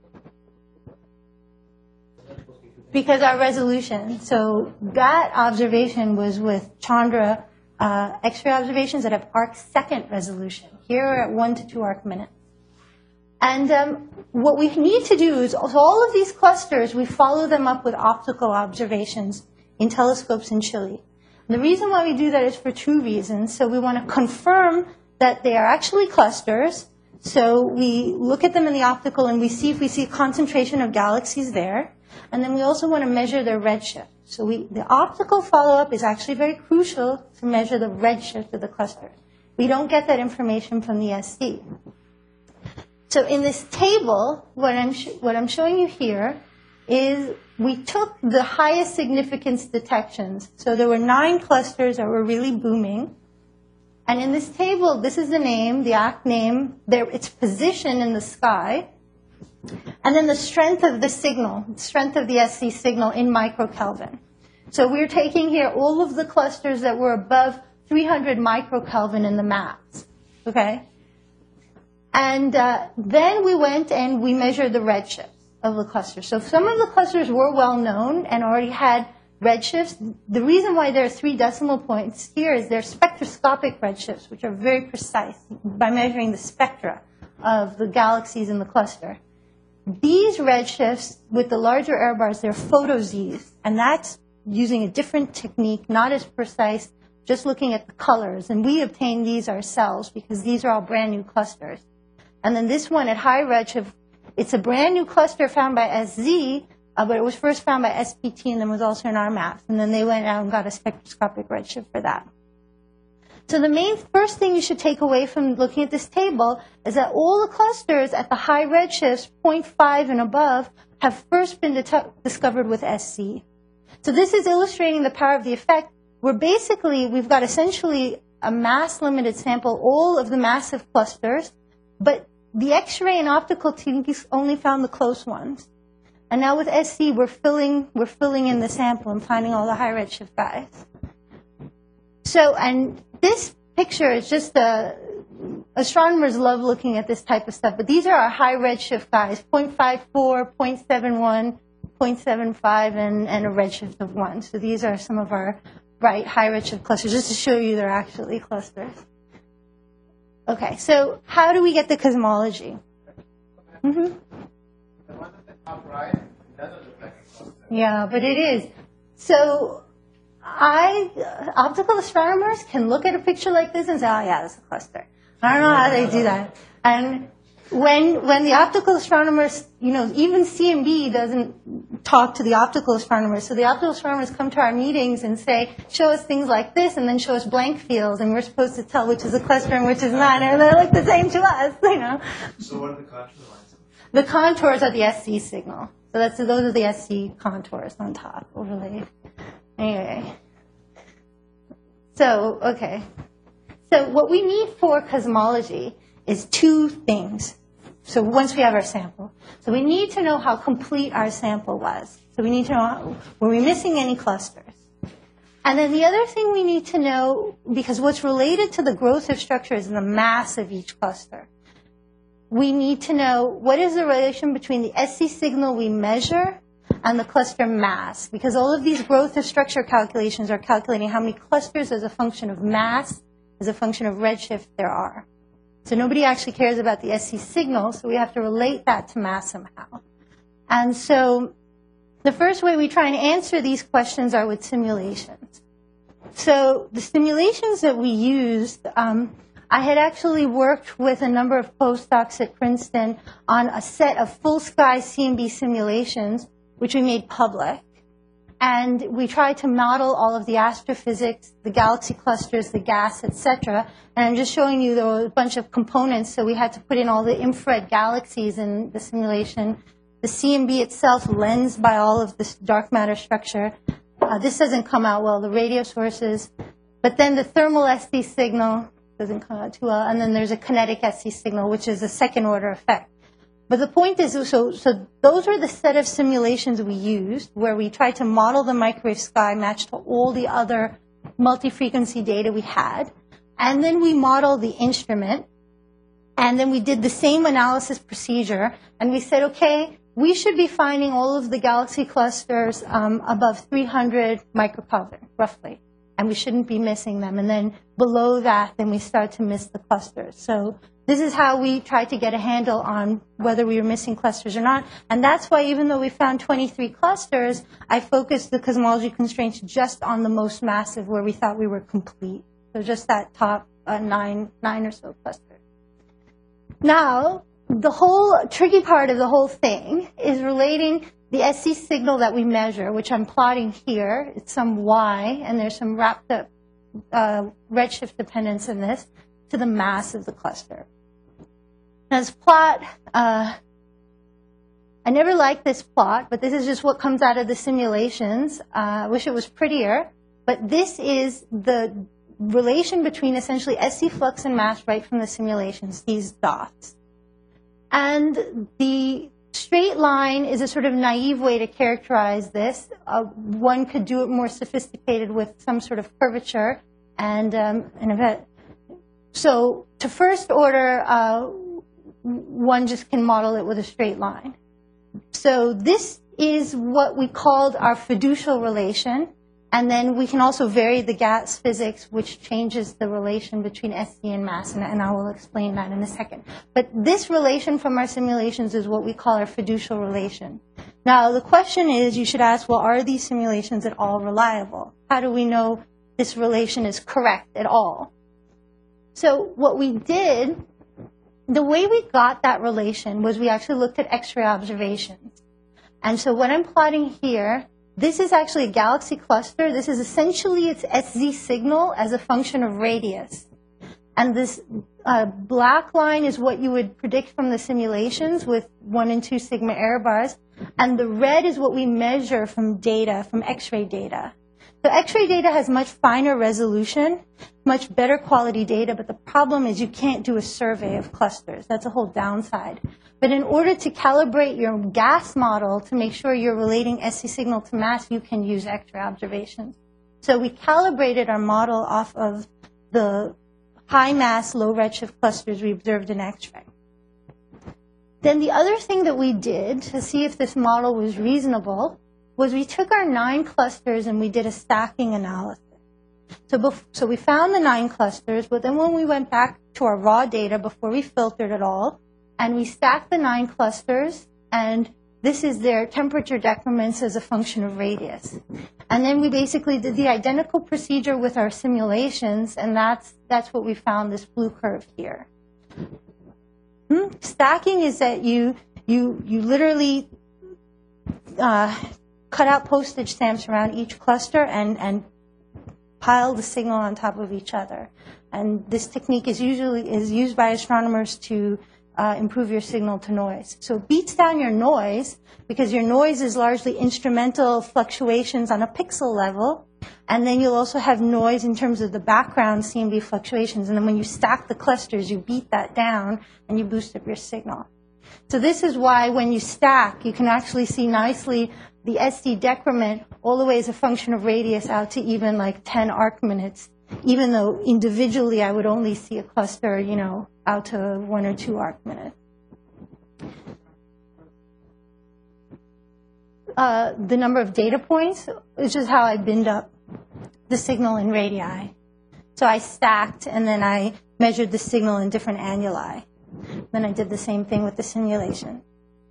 Speaker 3: Because our resolution, so that observation was with Chandra uh, X-ray observations that have arc-second resolution. Here we're at one to two arc minutes. And um, what we need to do is, so all of these clusters, we follow them up with optical observations in telescopes in Chile. And the reason why we do that is for two reasons. So we want to confirm that they are actually clusters. So we look at them in the optical and we see if we see a concentration of galaxies there. And then we also want to measure their redshift. So we, the optical follow-up is actually very crucial to measure the redshift of the cluster. We don't get that information from the S C. So in this table, what I'm, sh what I'm showing you here is we took the highest significance detections. So there were nine clusters that were really booming. And in this table, this is the name, the act name, there, its position in the sky, and then the strength of the signal, the strength of the S C signal in microkelvin. So we're taking here all of the clusters that were above three hundred microkelvin in the maps, okay? And uh, then we went and we measured the redshifts of the clusters. So some of the clusters were well known and already had redshifts. The reason why there are three decimal points here is they're spectroscopic redshifts, which are very precise by measuring the spectra of the galaxies in the cluster. These redshifts with the larger error bars, they're photo-Zs, and that's using a different technique, not as precise, just looking at the colors. And we obtained these ourselves because these are all brand new clusters. And then this one at high redshift, it's a brand new cluster found by S Z, uh, but it was first found by S P T and then was also in our maps. And then they went out and got a spectroscopic redshift for that. So the main first thing you should take away from looking at this table is that all the clusters at the high redshifts, zero point five and above, have first been discovered with S C. So this is illustrating the power of the effect, where basically we've got essentially a mass-limited sample, all of the massive clusters, but the X-ray and optical techniques only found the close ones. And now with S C, we're filling, we're filling in the sample and finding all the high redshift guys. So, and this picture is just a, astronomers love looking at this type of stuff, but these are our high redshift guys, zero point five four, zero point seven one, zero point seven five, and, and a redshift of one. So these are some of our bright high redshift clusters, just to show you they're actually clusters. Okay, so how do we get the cosmology? Mm-hmm.
Speaker 1: The one at the top right doesn't look like a cluster.
Speaker 3: Yeah, but it is. So I, uh, optical astronomers can look at a picture like this and say, oh yeah, that's a cluster. I don't know how they do that. And when, when the optical astronomers, you know, even C M B doesn't talk to the optical astronomers. So the optical astronomers come to our meetings and say, show us things like this, and then show us blank fields, and we're supposed to tell which is a cluster and which is not, and they look the same to us, you know.
Speaker 7: So what are the contour lines?
Speaker 3: The contours are the S C signal. So that's, those are the S C contours on top, overlaid. Anyway. So, okay. So what we need for cosmology is two things. So once we have our sample. So we need to know how complete our sample was. So we need to know, how, were we missing any clusters? And then the other thing we need to know, because what's related to the growth of structure is the mass of each cluster. We need to know what is the relation between the S C signal we measure and the cluster mass, because all of these growth of structure calculations are calculating how many clusters as a function of mass, as a function of redshift there are. So nobody actually cares about the S C signal, so we have to relate that to mass somehow. And so the first way we try and answer these questions are with simulations. So the simulations that we used, um, I had actually worked with a number of postdocs at Princeton on a set of full sky C M B simulations, which we made public. And we tried to model all of the astrophysics, the galaxy clusters, the gas, et cetera. And I'm just showing you there were a bunch of components, so we had to put in all the infrared galaxies in the simulation. The C M B itself lensed by all of this dark matter structure. Uh, this doesn't come out well, the radio sources. But then the thermal S C signal doesn't come out too well. And then there's a kinetic S C signal, which is a second order effect. But the point is, so, so those are the set of simulations we used, where we tried to model the microwave sky matched to all the other multi-frequency data we had. And then we modeled the instrument. And then we did the same analysis procedure. And we said, okay, we should be finding all of the galaxy clusters um, above three hundred microkelvin, roughly. And we shouldn't be missing them. And then below that, then we start to miss the clusters. So this is how we tried to get a handle on whether we were missing clusters or not. And that's why even though we found twenty-three clusters, I focused the cosmology constraints just on the most massive where we thought we were complete. So just that top uh, nine, nine or so clusters. Now, the whole tricky part of the whole thing is relating the S C signal that we measure, which I'm plotting here. It's some Y, and there's some wrapped up uh, redshift dependence in this, to the mass of the cluster. Now this plot, uh, I never liked this plot, but this is just what comes out of the simulations. Uh, I wish it was prettier, but this is the relation between essentially S C flux and mass right from the simulations, these dots. And the straight line is a sort of naive way to characterize this. Uh, one could do it more sophisticated with some sort of curvature and um, an event. So to first order, uh, one just can model it with a straight line. So this is what we called our fiducial relation. And then we can also vary the gas physics, which changes the relation between S C and mass, and, and I will explain that in a second. But this relation from our simulations is what we call our fiducial relation. Now, the question is, you should ask, well, are these simulations at all reliable? How do we know this relation is correct at all? So what we did, the way we got that relation was we actually looked at X-ray observations. And so what I'm plotting here, this is actually a galaxy cluster. This is essentially its S Z signal as a function of radius. And this uh, black line is what you would predict from the simulations with one and two sigma error bars. And the red is what we measure from data, from X-ray data. So X-ray data has much finer resolution, much better quality data, but the problem is you can't do a survey of clusters. That's a whole downside. But in order to calibrate your gas model to make sure you're relating S C signal to mass, you can use X-ray observations. So we calibrated our model off of the high mass, low redshift clusters we observed in X-ray. Then the other thing that we did to see if this model was reasonable was we took our nine clusters and we did a stacking analysis. So, bef- so we found the nine clusters, but then when we went back to our raw data before we filtered it all, and we stacked the nine clusters, and this is their temperature decrements as a function of radius. And then we basically did the identical procedure with our simulations, and that's, that's what we found, this blue curve here. Hmm? Stacking is that you, you, you literally uh, cut out postage stamps around each cluster and, and pile the signal on top of each other. And this technique is usually is used by astronomers to uh, improve your signal to noise. So it beats down your noise because your noise is largely instrumental fluctuations on a pixel level. And then you'll also have noise in terms of the background C M B fluctuations. And then when you stack the clusters, you beat that down and you boost up your signal. So this is why when you stack, you can actually see nicely the S D decrement all the way as a function of radius out to even like ten arc minutes, even though individually I would only see a cluster, you know, out to one or two arc minutes. Uh, the number of data points is just how I binned up the signal in radii. So I stacked and then I measured the signal in different annuli. Then I did the same thing with the simulation.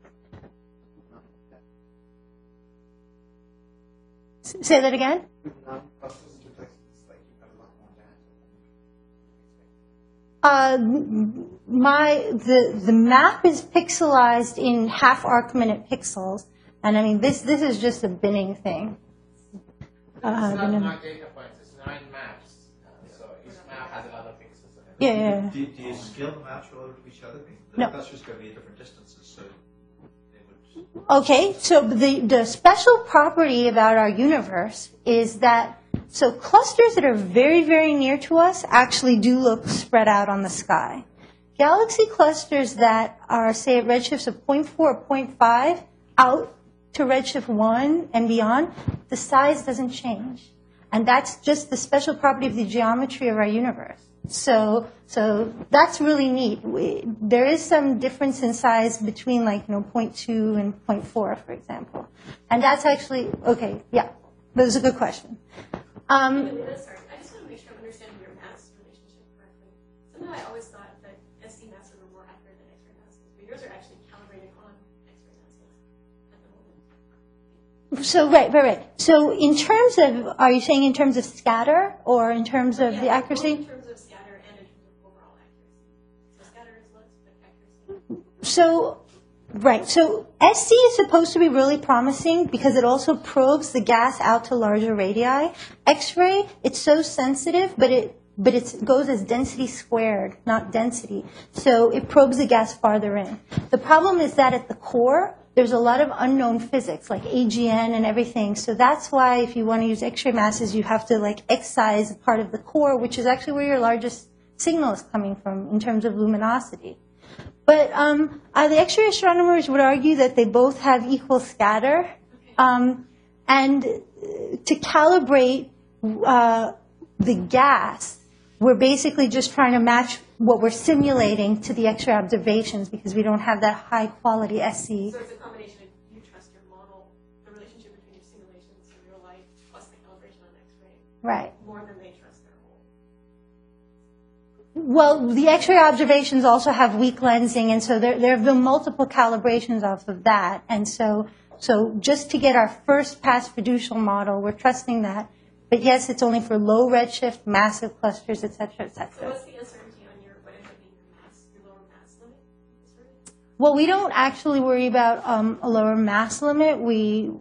Speaker 3: Say that again? Uh, my the the map is pixelized in half arc minute pixels, and I mean this this is just a binning thing. Uh,
Speaker 1: it's not nine data points; it's nine maps. Uh, so each map has a lot of pixels.
Speaker 3: Yeah, yeah.
Speaker 7: Do, do you scale the maps relative to each other? The
Speaker 3: No.
Speaker 7: clusters can be at different distances, so they would.
Speaker 3: Okay, so the the special property about our universe is that. So clusters that are very, very near to us actually do look spread out on the sky. Galaxy clusters that are, say, at redshifts of zero point four or zero point five out to redshift one and beyond, the size doesn't change. And that's just the special property of the geometry of our universe. So, so that's really neat. We, there is some difference in size between, like, you know, zero point two and zero point four, for example. And that's actually, okay, yeah, that was a good question. Um,
Speaker 8: Sorry, I just want to make sure I'm understanding your mass relationship correctly. Somehow I always thought that S C masses were more accurate than X-ray masses, but yours are actually calibrated on X-ray masses at the moment.
Speaker 3: so, right, right, right. So in terms of, are you saying in terms of scatter or in terms of
Speaker 8: Yeah,
Speaker 3: the
Speaker 8: both
Speaker 3: accuracy?
Speaker 8: in terms of scatter and in terms of overall accuracy. So scatter is less, but accuracy.
Speaker 3: So, right. So S C is supposed to be really promising because it also probes the gas out to larger radii. X-ray, it's so sensitive, but it but it's, it goes as density squared, not density. So it probes the gas farther in. The problem is that at the core, there's a lot of unknown physics, like A G N and everything. So that's why if you want to use X-ray masses, you have to like excise a part of the core, which is actually where your largest signal is coming from in terms of luminosity. But um, uh, the X-ray astronomers would argue that they both have equal scatter. Um, and to calibrate uh, the gas, we're basically just trying to match what we're simulating to the X-ray observations because we don't have that high quality S C.
Speaker 8: So it's a combination of you trust your model, the relationship between your simulations and real life, plus the calibration on X-ray.
Speaker 3: Right.
Speaker 8: More than they trust their whole.
Speaker 3: Well, the X-ray observations also have weak lensing, and so there, there have been multiple calibrations off of that. And so, so just to get our first pass fiducial model, we're trusting that. But yes, it's only for low redshift, massive clusters, et cetera, et
Speaker 8: So
Speaker 3: cetera.
Speaker 8: what's the uncertainty on your, what ends up being your mass, your lower mass limit? Sorry?
Speaker 3: Well, we don't actually worry about um, a lower mass limit. We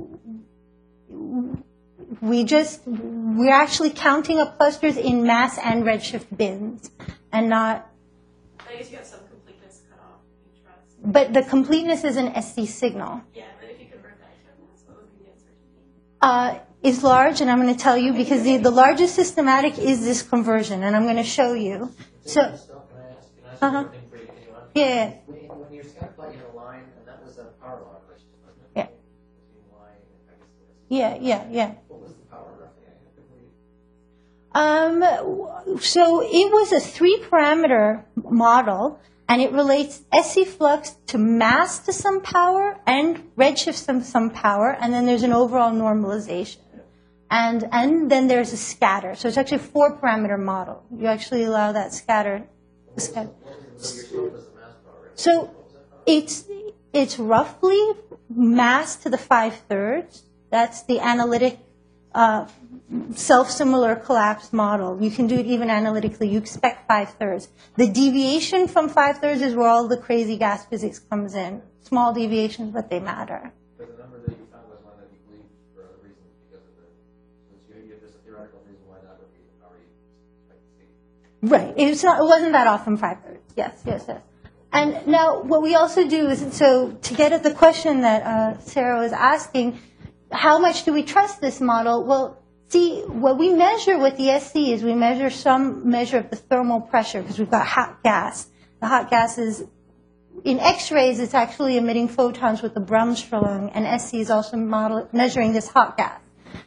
Speaker 3: we just we're actually counting up clusters in mass and redshift bins, and not.
Speaker 8: I guess you have some completeness cut off. You trust.
Speaker 3: But the completeness is an S D signal.
Speaker 8: Yeah, but if you convert that to a mass, what would be the uncertainty?
Speaker 3: Uh, is large, and I'm going to tell you because the, the largest systematic is this conversion, and I'm going to show you. So,
Speaker 2: Can I ask, can I ask
Speaker 3: Uh-huh.
Speaker 2: one thing for you? Can you answer?
Speaker 3: yeah.
Speaker 2: When, when you're scatter plotting a line, and that was a power law question, wasn't it?
Speaker 3: Yeah.
Speaker 2: Between Y and I guess the
Speaker 3: Yeah, yeah, yeah.
Speaker 2: What was the power roughly? I have to read.
Speaker 3: Um, so it was a three-parameter model, and it relates S C flux to mass to some power and redshift to some power, and then there's an overall normalization. And, and then there's a scatter. So it's actually a four-parameter model. You actually allow that scatter. The scatter.
Speaker 2: So your slope is the mass power, right?
Speaker 3: So
Speaker 2: What was that power?
Speaker 3: it's, it's roughly mass to the five-thirds. That's the analytic uh, self-similar collapse model. You can do it even analytically. You expect five-thirds. The deviation from five-thirds is where all the crazy gas physics comes in. Small deviations, but they matter.
Speaker 2: But the number that you found was one that you believed for other reasons because of the, since you, you have this theoretical reason why that would be the power you expect to see.
Speaker 3: Right. It's not, it wasn't that often five-thirds. Yes, yes, yes. And now what we also do is, so to get at the question that uh, Sarah was asking, how much do we trust this model? Well, see, what we measure with the S C is we measure some measure of the thermal pressure because we've got hot gas. The hot gas is, in X-rays, it's actually emitting photons with the Bremsstrahlung, and S C is also model, measuring this hot gas.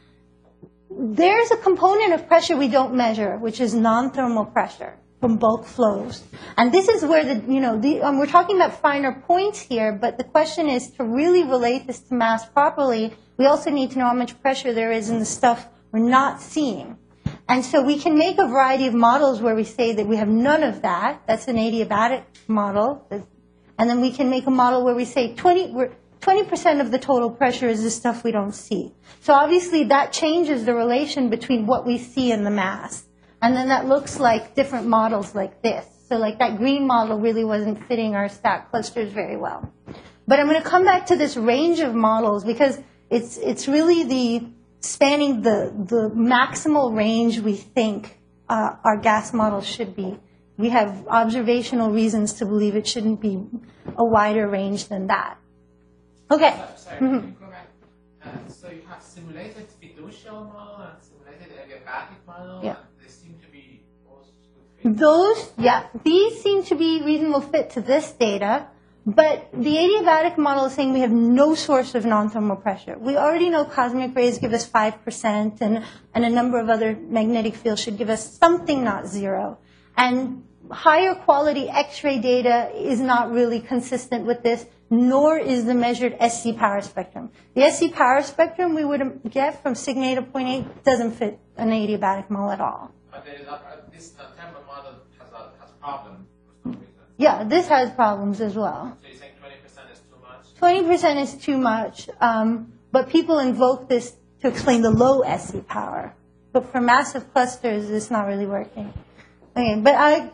Speaker 3: There's a component of pressure we don't measure, which is non-thermal pressure from bulk flows. And this is where the, you know, the, um, we're talking about finer points here, but the question is to really relate this to mass properly, we also need to know how much pressure there is in the stuff we're not seeing. And so we can make a variety of models where we say that we have none of that. That's an adiabatic model. And then we can make a model where we say twenty, twenty percent of the total pressure is the stuff we don't see. So obviously that changes the relation between what we see and the mass. And then that looks like different models like this. So like that green model really wasn't fitting our stack clusters very well. But I'm going to come back to this range of models because it's, it's really the spanning the, the maximal range we think uh, our gas model should be. We have observational reasons to believe it shouldn't be a wider range than that. Okay.
Speaker 1: So, sorry,
Speaker 3: Mhm.
Speaker 1: can you go back? Uh, so you have simulated fiducial model and simulated adiabatic model.
Speaker 3: Yeah.
Speaker 1: And they seem to be both good fit.
Speaker 3: Those, yeah, these seem to be reasonable fit to this data, but the adiabatic model is saying we have no source of non-thermal pressure. We already know cosmic rays give us five percent, and, and a number of other magnetic fields should give us something not zero. And higher quality X-ray data is not really consistent with this, nor is the measured S C power spectrum. The S C power spectrum we would get from Cygneta zero point eight doesn't fit an adiabatic model at all.
Speaker 1: But there is a, this non-thermal model has a has problem for some reason.
Speaker 3: Yeah, this has problems as well.
Speaker 1: So you're saying twenty percent is too much?
Speaker 3: twenty percent is too much, um, but people invoke this to explain the low S C power. But for massive clusters, it's not really working. Okay, but I...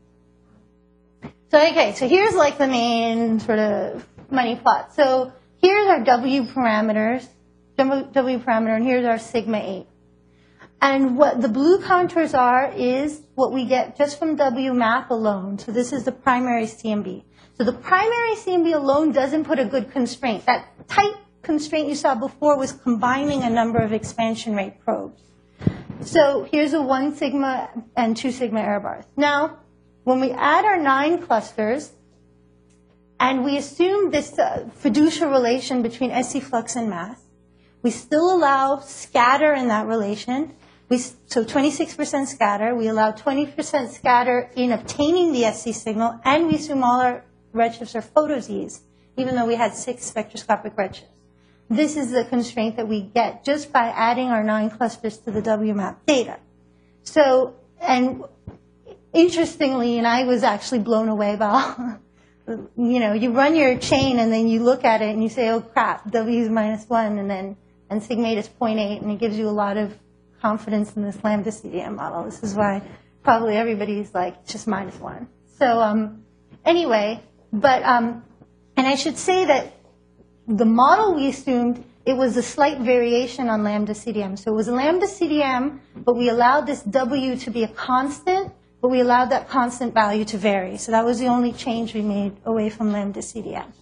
Speaker 3: So, okay, so here's like the main sort of money plot. So here's our W parameters, W, w parameter, and here's our sigma eight. And what the blue contours are is what we get just from W map alone. So this is the primary C M B. So the primary C M B alone doesn't put a good constraint. That tight constraint you saw before was combining a number of expansion rate probes. So here's a one sigma and two sigma error bars. Now, when we add our nine clusters, and we assume this uh, fiducial relation between S C flux and mass, we still allow scatter in that relation. We, so twenty-six percent scatter. We allow twenty percent scatter in obtaining the S C signal, and we assume all our redshifts are photoz's, even though we had six spectroscopic redshifts. This is the constraint that we get just by adding our nine clusters to the W map data. So, and interestingly, and I was actually blown away by, you know, you run your chain and then you look at it and you say, oh crap, W is minus one, and then and sigma eight is zero point eight, and it gives you a lot of confidence in this lambda C D M model. This is why probably everybody's like, just minus one. So um, anyway, but, um, and I should say that the model we assumed, it was a slight variation on lambda C D M. So it was a lambda C D M, but we allowed this W to be a constant, but we allowed that constant value to vary. So that was the only change we made away from lambda C D M.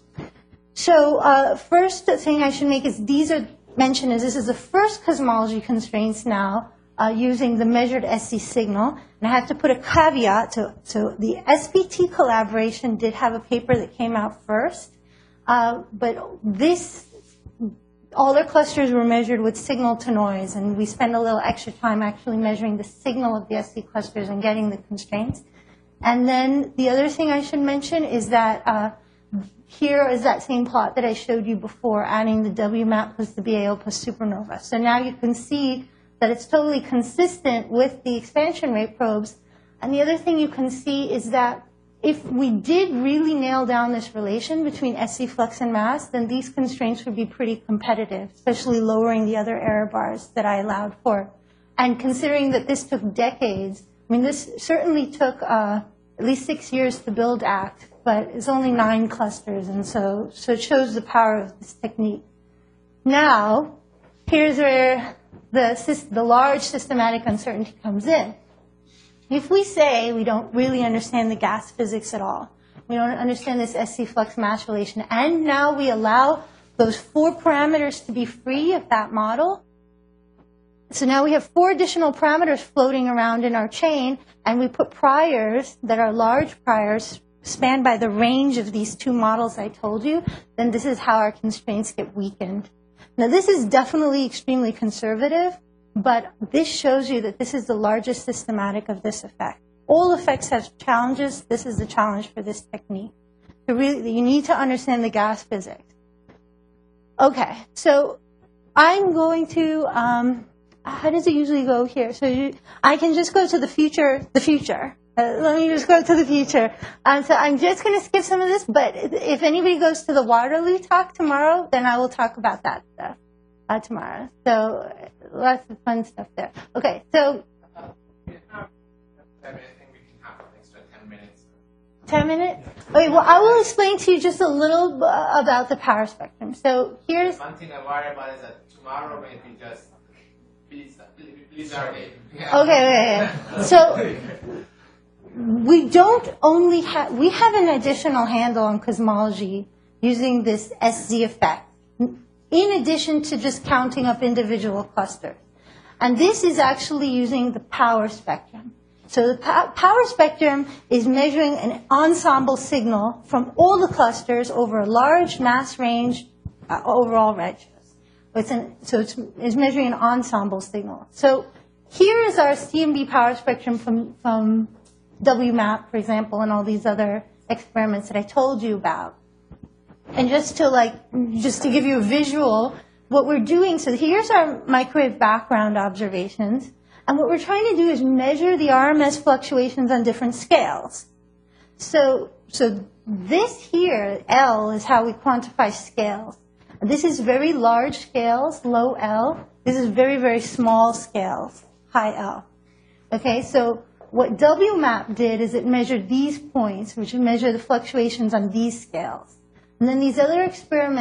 Speaker 3: So uh, first thing I should make is these are mentioned is this is the first cosmology constraints now uh, using the measured S C signal. And I have to put a caveat to, so the S P T collaboration did have a paper that came out first. Uh, but this, all their clusters were measured with signal to noise, and we spend a little extra time actually measuring the signal of the S C clusters and getting the constraints. And then the other thing I should mention is that uh, here is that same plot that I showed you before, adding the W map plus the B A O plus supernova. So now you can see that it's totally consistent with the expansion rate probes. And the other thing you can see is that if we did really nail down this relation between S C flux and mass, then these constraints would be pretty competitive, especially lowering the other error bars that I allowed for. And considering that this took decades, I mean, this certainly took uh, at least six years to build ACT, but it's only nine clusters, and so, so it shows the power of this technique. Now, here's where the, the large systematic uncertainty comes in. If we say we don't really understand the gas physics at all, we don't understand this S C flux mass relation, and now we allow those four parameters to be free of that model, so now we have four additional parameters floating around in our chain, and we put priors that are large priors spanned by the range of these two models I told you, then this is how our constraints get weakened. Now this is definitely extremely conservative, but this shows you that this is the largest systematic of this effect. All effects have challenges. This is the challenge for this technique. So really, you need to understand the gas physics. Okay, so I'm going to, um, how does it usually go here? So you, I can just go to the future, the future. Uh, let me just go to the future. Um, so I'm just going to skip some of this, but if anybody goes to the Waterloo talk tomorrow, then I will talk about that stuff. Uh, tomorrow. So lots of fun stuff there. Okay, so.
Speaker 1: Uh, we have, I think we can have an extra ten minutes.
Speaker 3: ten minutes? Okay, well, I will explain to you just a little uh, about the power spectrum. So here's.
Speaker 1: One thing I worry about is that tomorrow maybe just please, please are late.
Speaker 3: Okay, okay, okay. So we don't only have, we have an additional handle on cosmology using this S Z effect, in addition to just counting up individual clusters. And this is actually using the power spectrum. So the po- power spectrum is measuring an ensemble signal from all the clusters over a large mass range uh, overall redshifts. It's an, so it's, it's measuring an ensemble signal. So here is our C M B power spectrum from, from W map, for example, and all these other experiments that I told you about. And just to like, just to give you a visual, what we're doing, so here's our microwave background observations. And what we're trying to do is measure the R M S fluctuations on different scales. So, so this here, L, is how we quantify scales. This is very large scales, low L. This is very, very small scales, high L. Okay, so what W map did is it measured these points, which measure the fluctuations on these scales. And then these other experiments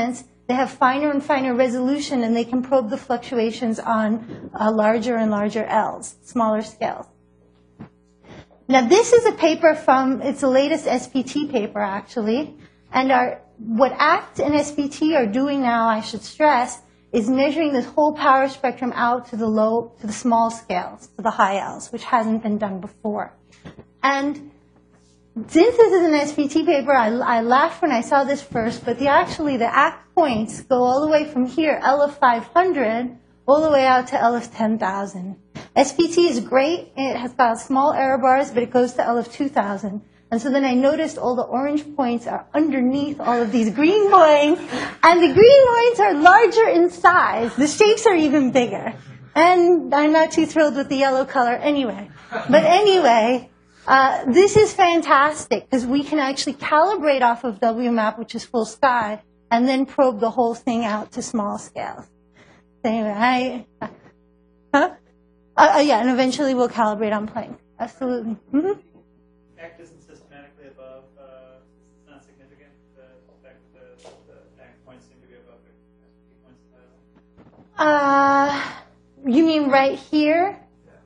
Speaker 3: they have finer and finer resolution, and they can probe the fluctuations on uh, larger and larger Ls, smaller scales. Now, this is a paper from, it's the latest S P T paper, actually. And our, what ACT and S P T are doing now, I should stress, is measuring this whole power spectrum out to the low, to the small scales, to the high Ls, which hasn't been done before. And since this is an S P T paper, I, I laughed when I saw this first, but the, actually the ACT points go all the way from here, L of five hundred, all the way out to L of ten thousand. S P T is great. It has got small error bars, but it goes to L of two thousand. And so then I noticed all the orange points are underneath all of these green points, and the green points are larger in size. The shapes are even bigger. And I'm not too thrilled with the yellow color anyway. But anyway, uh, this is fantastic because we can actually calibrate off of W MAP, which is full sky, and then probe the whole thing out to small scales. So anyway, I, huh? Uh, yeah, and eventually we'll calibrate on Planck. Absolutely. Mm-hmm.
Speaker 4: ACT isn't systematically above, uh, it's not significant, the fact that the, the ACT points seem to be above the S P T points.
Speaker 3: Uh, you mean right here?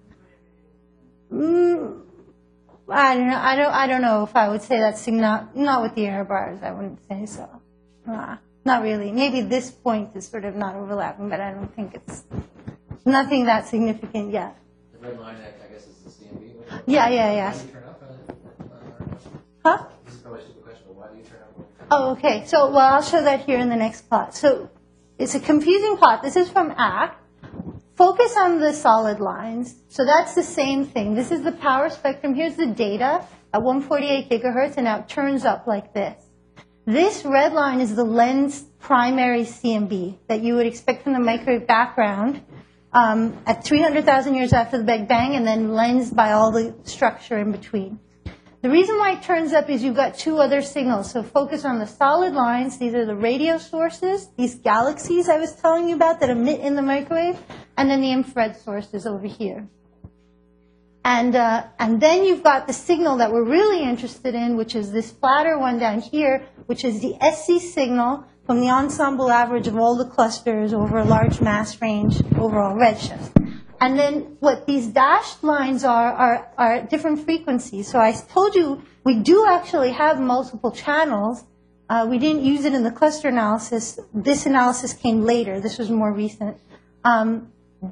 Speaker 3: Mm, I don't know. I don't. I don't know if I would say that's not not with the error bars. I wouldn't say so. Uh, not really. Maybe this point is sort of not overlapping, but I don't think it's nothing that significant yet.
Speaker 2: The red line, I guess, is the C M B.
Speaker 3: Yeah, yeah, yeah.
Speaker 2: Why do you turn up?
Speaker 3: Huh?
Speaker 2: This is probably a stupid question, but why do you turn up?
Speaker 3: Oh, okay. So, well, I'll show that here in the next plot. So, it's a confusing plot. This is from ACT. Focus on the solid lines. So that's the same thing. This is the power spectrum. Here's the data at one forty-eight gigahertz, and now it turns up like this. This red line is the lens primary C M B that you would expect from the microwave background um, at three hundred thousand years after the Big Bang, and then lensed by all the structure in between. The reason why it turns up is you've got two other signals. So focus on the solid lines. These are the radio sources, these galaxies I was telling you about that emit in the microwave, and then the infrared sources over here. And, uh, and then you've got the signal that we're really interested in, which is this flatter one down here, which is the S C signal from the ensemble average of all the clusters over a large mass range overall redshift. And then what these dashed lines are, are, are different frequencies. So I told you we do actually have multiple channels. Uh, we didn't use it in the cluster analysis. This analysis came later. This was more recent. Um,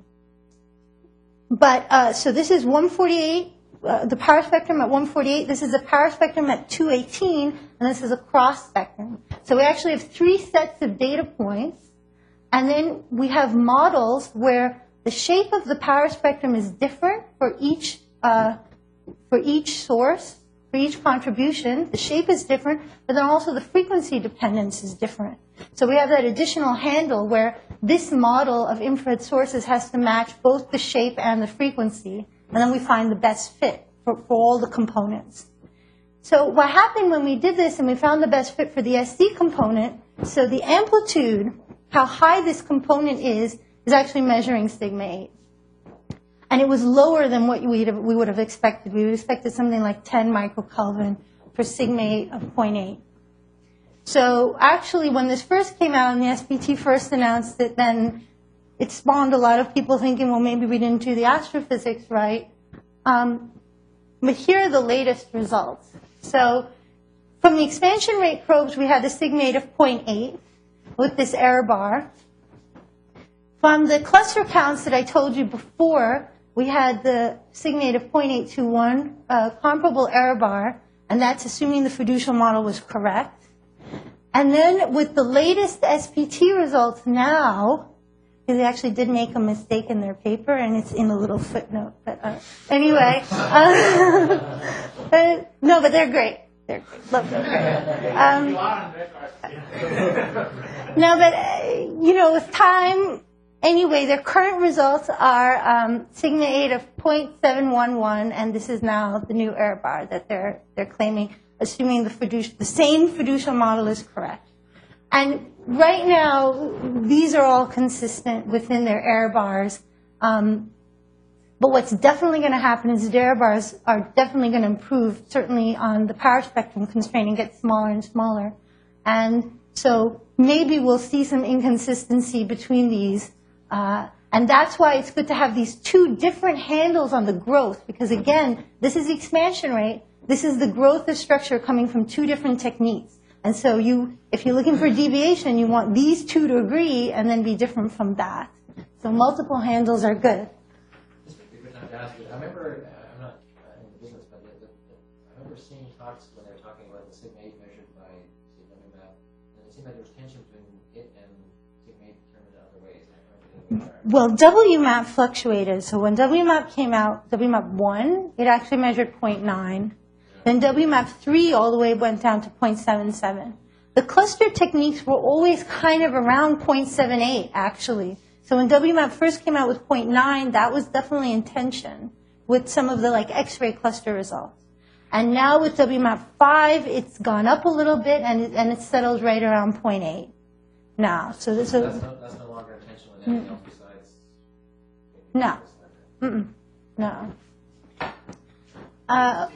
Speaker 3: but uh, so this is one forty-eight, uh, the power spectrum at one forty-eight. This is the power spectrum at two eighteen, and this is a cross spectrum. So we actually have three sets of data points, and then we have models where the shape of the power spectrum is different for each, uh, for each source, for each contribution. The shape is different, but then also the frequency dependence is different. So we have that additional handle where this model of infrared sources has to match both the shape and the frequency, and then we find the best fit for, for all the components. So what happened when we did this and we found the best fit for the S D component, so the amplitude, how high this component is, is actually measuring sigma eight. And it was lower than what we'd have, we would have expected. We would have expected something like ten microkelvin for sigma eight of zero point eight. So actually, when this first came out and the S P T first announced it, then it spawned a lot of people thinking, well, maybe we didn't do the astrophysics right. Um, but here are the latest results. So from the expansion rate probes, we had a sigma eight of zero point eight with this error bar. From the cluster counts that I told you before, we had the sigma eight of zero point eight two one, uh, comparable error bar, and that's assuming the fiducial model was correct. And then with the latest S P T results now, they actually did make a mistake in their paper, and it's in a little footnote. But uh, anyway, uh, uh, no, but they're great. They're great. Love them. Great. Um, no, but uh, you know, with time. Anyway, their current results are um, sigma eight of zero point seven one one, and this is now the new error bar that they're they're claiming, assuming the fiducial, the same fiducial model is correct. And right now, these are all consistent within their error bars. Um, but what's definitely going to happen is the error bars are definitely going to improve, certainly on the power spectrum constraint, and get smaller and smaller. And so maybe we'll see some inconsistency between these. Uh, and that's why it's good to have these two different handles on the growth, because again, this is the expansion rate. This is the growth of structure coming from two different techniques. And so you, if you're looking for deviation, you want these two to agree and then be different from that. So multiple handles are good.
Speaker 2: Just a good time to ask you. I remember, uh, I'm not uh, in the business, but the, the, the, I remember seeing talks when they were talking about the sigma eight measured by sigma map, and it seemed like there was tension between it and sigma eight determined in other ways. I don't remember the
Speaker 3: Well, W map fluctuated. So when W map came out, W map one, it actually measured zero point nine. Then W map three all the way went down to zero point seven seven. The cluster techniques were always kind of around zero point seven eight, actually. So when W map first came out with zero point nine, that was definitely in tension with some of the like X-ray cluster results. And now with W map five, it's gone up a little bit, and it, and it's settled right around zero point eight now. So, this, so
Speaker 2: that's, no, that's no longer in tension with anything else besides...
Speaker 3: No. Mm-mm. No. Uh,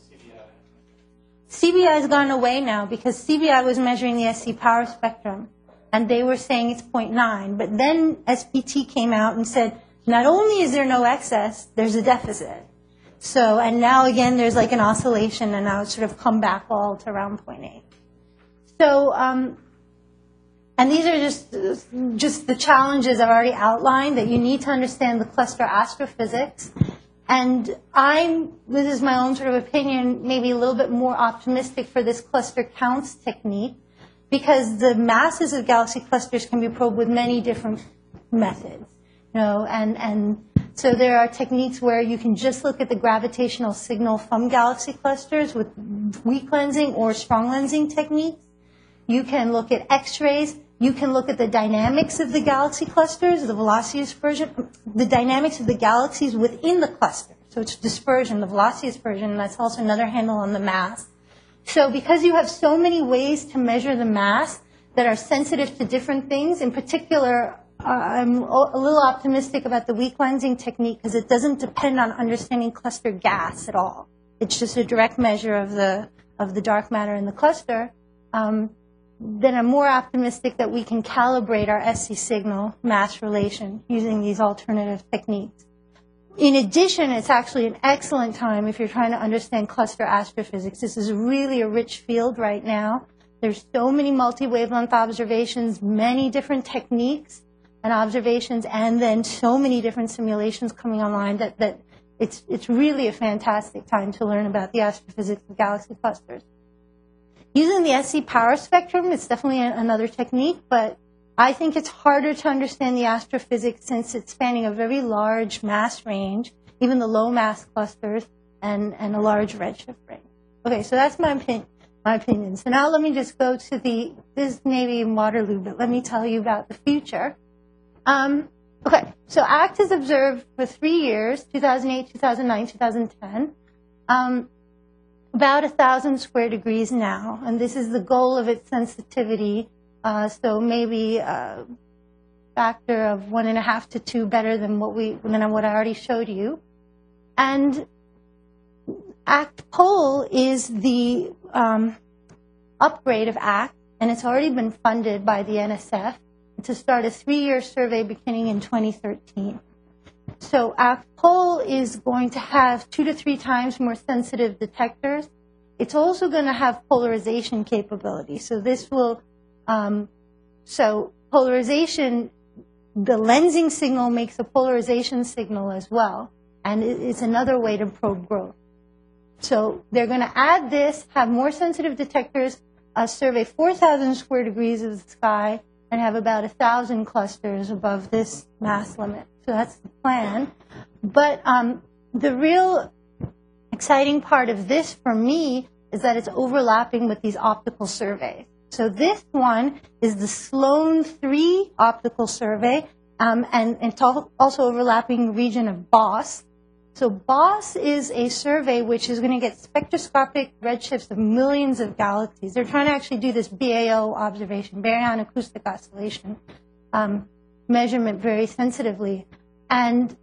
Speaker 3: C B I has gone away now because C B I was measuring the S C power spectrum, and they were saying it's zero point nine. But then S P T came out and said, not only is there no excess, there's a deficit. So, and now again, there's like an oscillation, and now it's sort of come back all to around zero point eight. So, um, and these are just, just the challenges I've already outlined, that you need to understand the cluster astrophysics. And I'm, this is my own sort of opinion, maybe a little bit more optimistic for this cluster counts technique, because the masses of galaxy clusters can be probed with many different methods. You know, and, and so there are techniques where you can just look at the gravitational signal from galaxy clusters with weak lensing or strong lensing techniques. You can look at X-rays. You can look at the dynamics of the galaxy clusters, the velocity dispersion, the dynamics of the galaxies within the cluster. So it's dispersion, the velocity dispersion, and that's also another handle on the mass. So because you have so many ways to measure the mass that are sensitive to different things, in particular, uh, I'm a little optimistic about the weak lensing technique because it doesn't depend on understanding cluster gas at all. It's just a direct measure of the, of the dark matter in the cluster. Um, then I'm more optimistic that we can calibrate our S C signal mass relation using these alternative techniques. In addition, it's actually an excellent time if you're trying to understand cluster astrophysics. This is really a rich field right now. There's so many multi-wavelength observations, many different techniques and observations, and then so many different simulations coming online that, that it's, it's really a fantastic time to learn about the astrophysics of galaxy clusters. Using the S C power spectrum, it's definitely a, another technique, but I think it's harder to understand the astrophysics since it's spanning a very large mass range, even the low mass clusters, and, and a large redshift range. Okay, so that's my opinion, my opinion. So now let me just go to the, this is maybe in Waterloo, but let me tell you about the future. Um, okay, so ACT is observed for three years, two thousand eight, two thousand nine, two thousand ten. Um, about one thousand square degrees now, and this is the goal of its sensitivity. Uh, so maybe a factor of one and a half to two better than what we than what I already showed you. And ACT Pole is the um, upgrade of ACT, and it's already been funded by the N S F to start a three-year survey beginning in twenty thirteen. So ACT Pole is going to have two to three times more sensitive detectors. It's also going to have polarization capability. So this will, um, so polarization, the lensing signal makes a polarization signal as well, and it, it's another way to probe growth. So they're going to add this, have more sensitive detectors, uh, survey four thousand square degrees of the sky, and have about one thousand clusters above this mass limit. So that's the plan. But um, the real exciting part of this for me is that it's overlapping with these optical surveys. So this one is the Sloan three optical survey, um, and, and it's also overlapping the region of BOSS. So BOSS is a survey which is going to get spectroscopic redshifts of millions of galaxies. They're trying to actually do this B A O observation, baryon acoustic oscillation, um, measurement very sensitively. And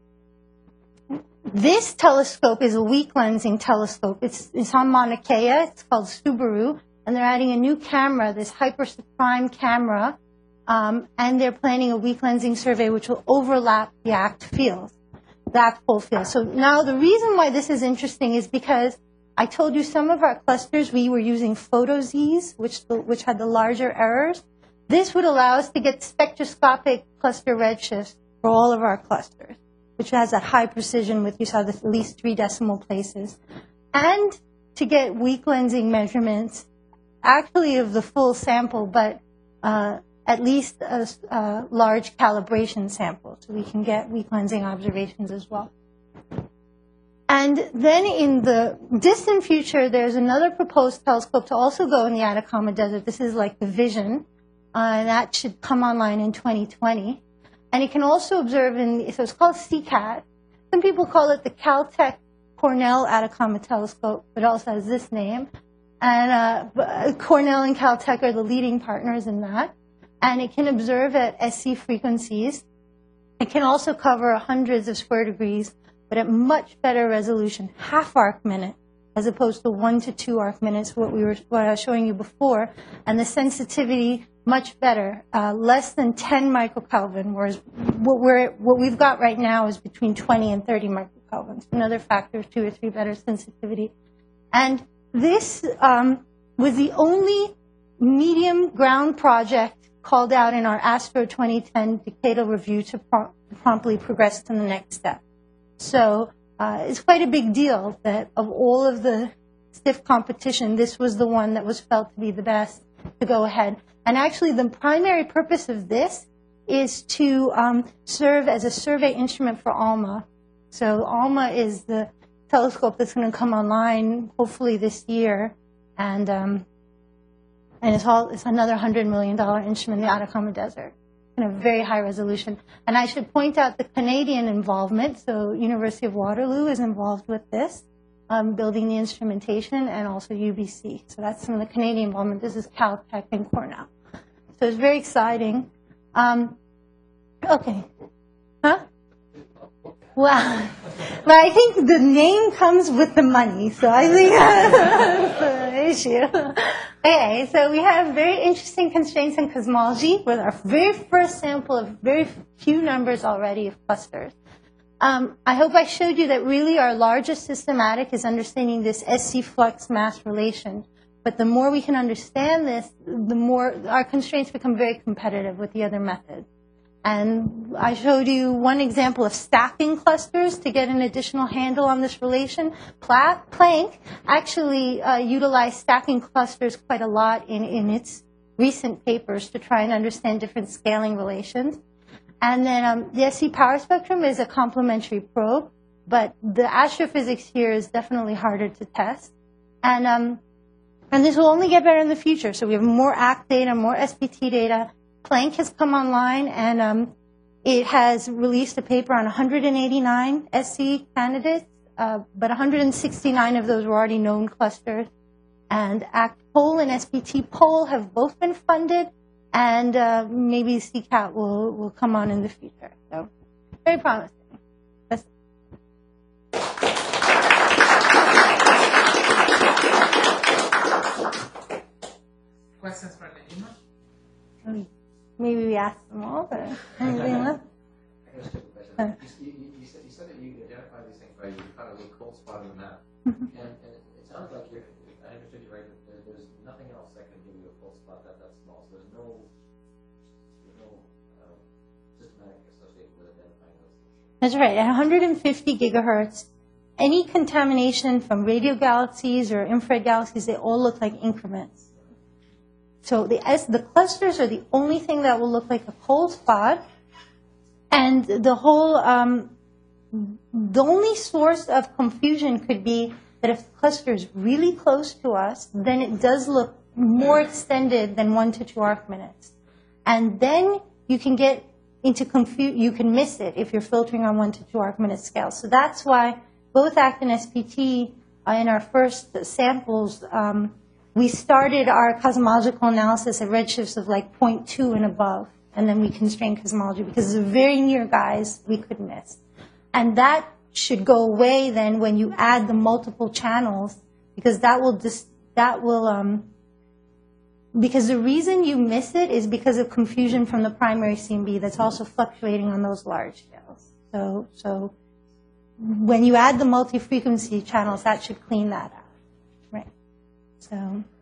Speaker 3: this telescope is a weak lensing telescope. It's, it's on Mauna Kea. It's called Subaru. and they're adding a new camera, this hyperprime camera, um, and they're planning a weak lensing survey which will overlap the ACT field, the ACT pole field. So now the reason why this is interesting is because I told you some of our clusters we were using PhotoZs, which, the, which had the larger errors. This would allow us to get spectroscopic cluster redshifts for all of our clusters, which has that high precision with, you saw, the at least three decimal places. And to get weak lensing measurements, actually of the full sample, but uh, at least a, a large calibration sample, so we can get weak lensing observations as well. And then in the distant future, there's another proposed telescope to also go in the Atacama Desert. This is like the Vision, uh, and that should come online in twenty twenty. And it can also observe in, so it's called C CAT. Some people call it the Caltech Cornell Atacama Telescope, but it also has this name. And uh, Cornell and Caltech are the leading partners in that. And it can observe at S C frequencies. It can also cover hundreds of square degrees, but at much better resolution, half arc minute, as opposed to one to two arc minutes, what we were what I was showing you before. And the sensitivity, much better, uh, less than ten microkelvin, whereas what, we're, what we've got right now is between twenty and thirty microkelvins, another factor of two or three better sensitivity. And this um, was the only medium ground project called out in our ASTRO twenty ten decadal review to prom promptly progress to the next step. So uh, it's quite a big deal that of all of the stiff competition, this was the one that was felt to be the best to go ahead. And actually, the primary purpose of this is to um, serve as a survey instrument for ALMA. So ALMA is the telescope that's going to come online hopefully this year, and um, and it's all it's another hundred million dollar instrument in the Atacama Desert, in a very high resolution. And I should point out the Canadian involvement. So University of Waterloo is involved with this, um, building the instrumentation, and also U B C. So that's some of the Canadian involvement. This is Caltech and Cornell. So it's very exciting. Um, okay. Huh? Well, but I think the name comes with the money, so I think that's the issue. Okay, so we have very interesting constraints in cosmology with our very first sample of very few numbers already of clusters. Um, I hope I showed you that really our largest systematic is understanding this S C flux mass relation. But the more we can understand this, the more our constraints become very competitive with the other methods. And I showed you one example of stacking clusters to get an additional handle on this relation. Pla Planck actually uh, utilized stacking clusters quite a lot in, in its recent papers to try and understand different scaling relations. And then um, the S C power spectrum is a complementary probe, but the astrophysics here is definitely harder to test. And, um, and this will only get better in the future. So we have more ACT data, more S P T data. Planck has come online, and um, it has released a paper on one hundred eighty-nine S C candidates, uh, but one hundred sixty-nine of those were already known clusters. And ACT Pole and S P T Pole have both been funded, and uh, maybe C CAT will, will come on in the future. So very promising. That's
Speaker 1: Questions for Naima?
Speaker 3: um, Maybe we asked them all, but anything left?
Speaker 2: I guess two questions. You, you, you, said, you said that you identify these things by you kind of look cold spot on the map.
Speaker 3: Mm-hmm.
Speaker 2: and, and it sounds like you're, I understood you right, that there, there's nothing else that can give you a cold spot that that small. So there's no, there's no uh, systematic associated with identifying those things.
Speaker 3: That's right. At one hundred fifty gigahertz, any contamination from radio galaxies or infrared galaxies, they all look like increments. So the, as the clusters are the only thing that will look like a cold spot, and the whole, um, the only source of confusion could be that if the cluster is really close to us, then it does look more extended than one to two arc minutes. And then you can get into confu- you can miss it if you're filtering on one to two arc minute scale. So that's why both ACT and S P T uh, in our first samples, um, we started our cosmological analysis at redshifts of like zero point two and above, and then we constrained cosmology because the very near guys we could miss. And that should go away then when you add the multiple channels, because that will dis that will um, because the reason you miss it is because of confusion from the primary C M B that's also fluctuating on those large scales. So, so when you add the multi-frequency channels, that should clean that out, right? So,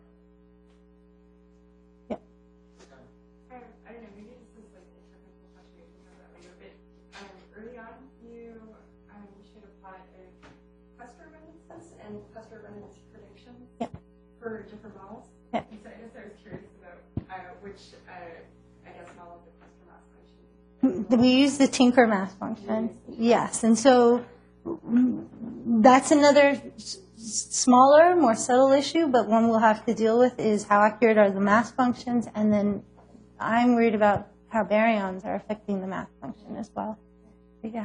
Speaker 3: yeah.
Speaker 9: I don't know, maybe this is like a technical question, we can talk about later, but um, early on, you um, should apply a cluster abundances and cluster abundance predictions
Speaker 3: Yeah.
Speaker 9: for different models.
Speaker 3: Yeah.
Speaker 9: And so I guess I was curious about uh, which, uh, I guess, model of the cluster mass function.
Speaker 3: We use the Tinker mass function. Yes, and so that's another s- smaller, more subtle issue, but one we'll have to deal with is how accurate are the mass functions, and then I'm worried about how baryons are affecting the mass function as well. Yeah.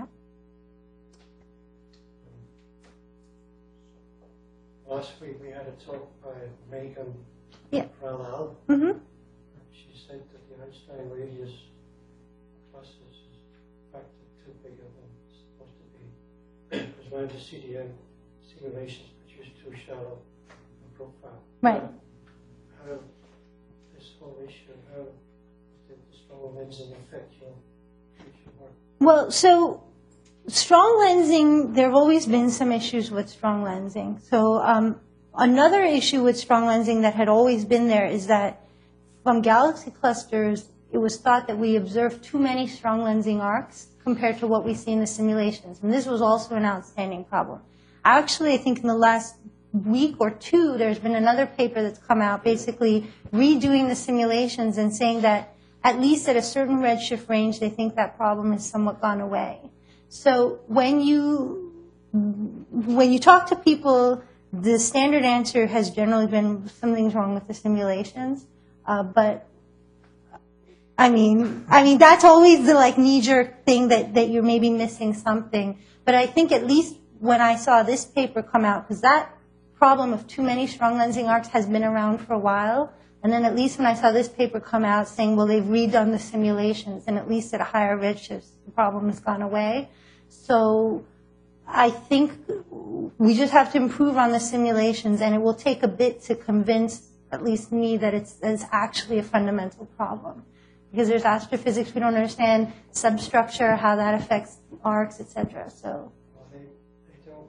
Speaker 6: Last week we had a talk by Megan
Speaker 3: Yeah.
Speaker 6: Ralal.
Speaker 3: Mm-hmm.
Speaker 6: She said that the Einstein radius clusters is a factor two bigger than it's supposed to be. Because when the C D M simulations produce too shallow a profile.
Speaker 3: Right.
Speaker 6: How, how this whole issue, how did the strong lensing affect your future work?
Speaker 3: Well, so strong lensing, there have always been some issues with strong lensing. So um, another issue with strong lensing that had always been there is that from galaxy clusters, it was thought that we observed too many strong lensing arcs compared to what we see in the simulations. And this was also an outstanding problem. Actually, I think in the last week or two, there's been another paper that's come out basically redoing the simulations and saying that at least at a certain redshift range, they think that problem has somewhat gone away. So when you when you talk to people, the standard answer has generally been something's wrong with the simulations. Uh, but I mean, I mean that's always the like knee-jerk thing that that you're maybe missing something. But I think at least when I saw this paper come out, because that problem of too many strong lensing arcs has been around for a while. And then at least when I saw this paper come out saying, well, they've redone the simulations, and at least at a higher redshift, the problem has gone away. So I think we just have to improve on the simulations, and it will take a bit to convince at least me that it's, that it's actually a fundamental problem. Because there's astrophysics we don't understand, substructure, how that affects arcs, et cetera. So
Speaker 6: Well, they, they don't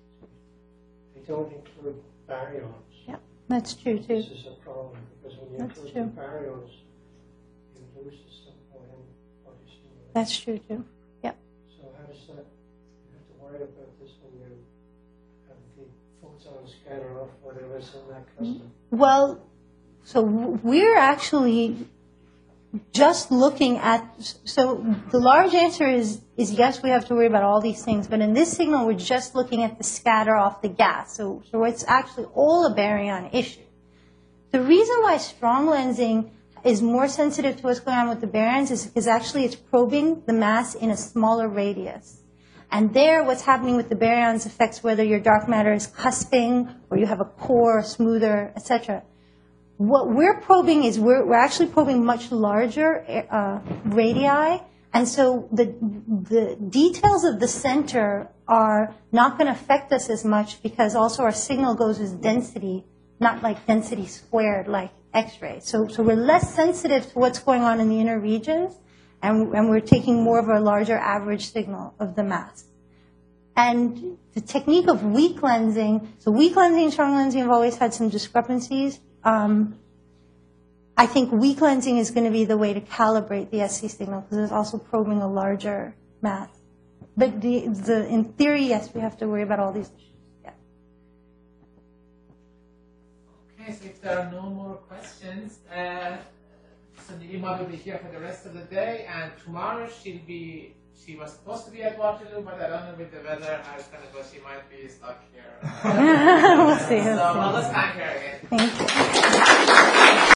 Speaker 6: they don't include baryons.
Speaker 3: yeah, that's true too.
Speaker 6: This is a problem because when you
Speaker 3: That's
Speaker 6: include
Speaker 3: true.
Speaker 6: the baryons, you lose the simple M body stimulation.
Speaker 3: That's true too. Yeah.
Speaker 6: So how does that, you have to worry about this when you have the photon scatter off whatever is in that cluster?
Speaker 3: Well, so we're actually just looking at, so the large answer is, is yes, we have to worry about all these things, but in this signal, we're just looking at the scatter off the gas. So, so it's actually all a baryon issue. The reason why strong lensing is more sensitive to what's going on with the baryons is because actually it's probing the mass in a smaller radius. And there, what's happening with the baryons affects whether your dark matter is cusping or you have a core, smoother, et cetera. What we're probing is we're, we're actually probing much larger uh, radii, and so the, the details of the center are not going to affect us as much because also our signal goes as density, not like density squared like X-ray. So, so we're less sensitive to what's going on in the inner regions, and, and we're taking more of a larger average signal of the mass. And the technique of weak lensing, so weak lensing and strong lensing have always had some discrepancies. Um, I think weak lensing is going to be the way to calibrate the S C signal because it's also probing a larger mass. But the, the, in theory, yes, we have to worry about all these issues. Yeah.
Speaker 1: Okay, so if there are no more questions, uh, so Nilima will be here for the rest of the day, and tomorrow she'll be, she was supposed to be at Waterloo, but I don't know with the weather how it's going to go. She might be stuck here.
Speaker 3: We'll see.
Speaker 1: So, well, let's thank her again.
Speaker 3: Thank you.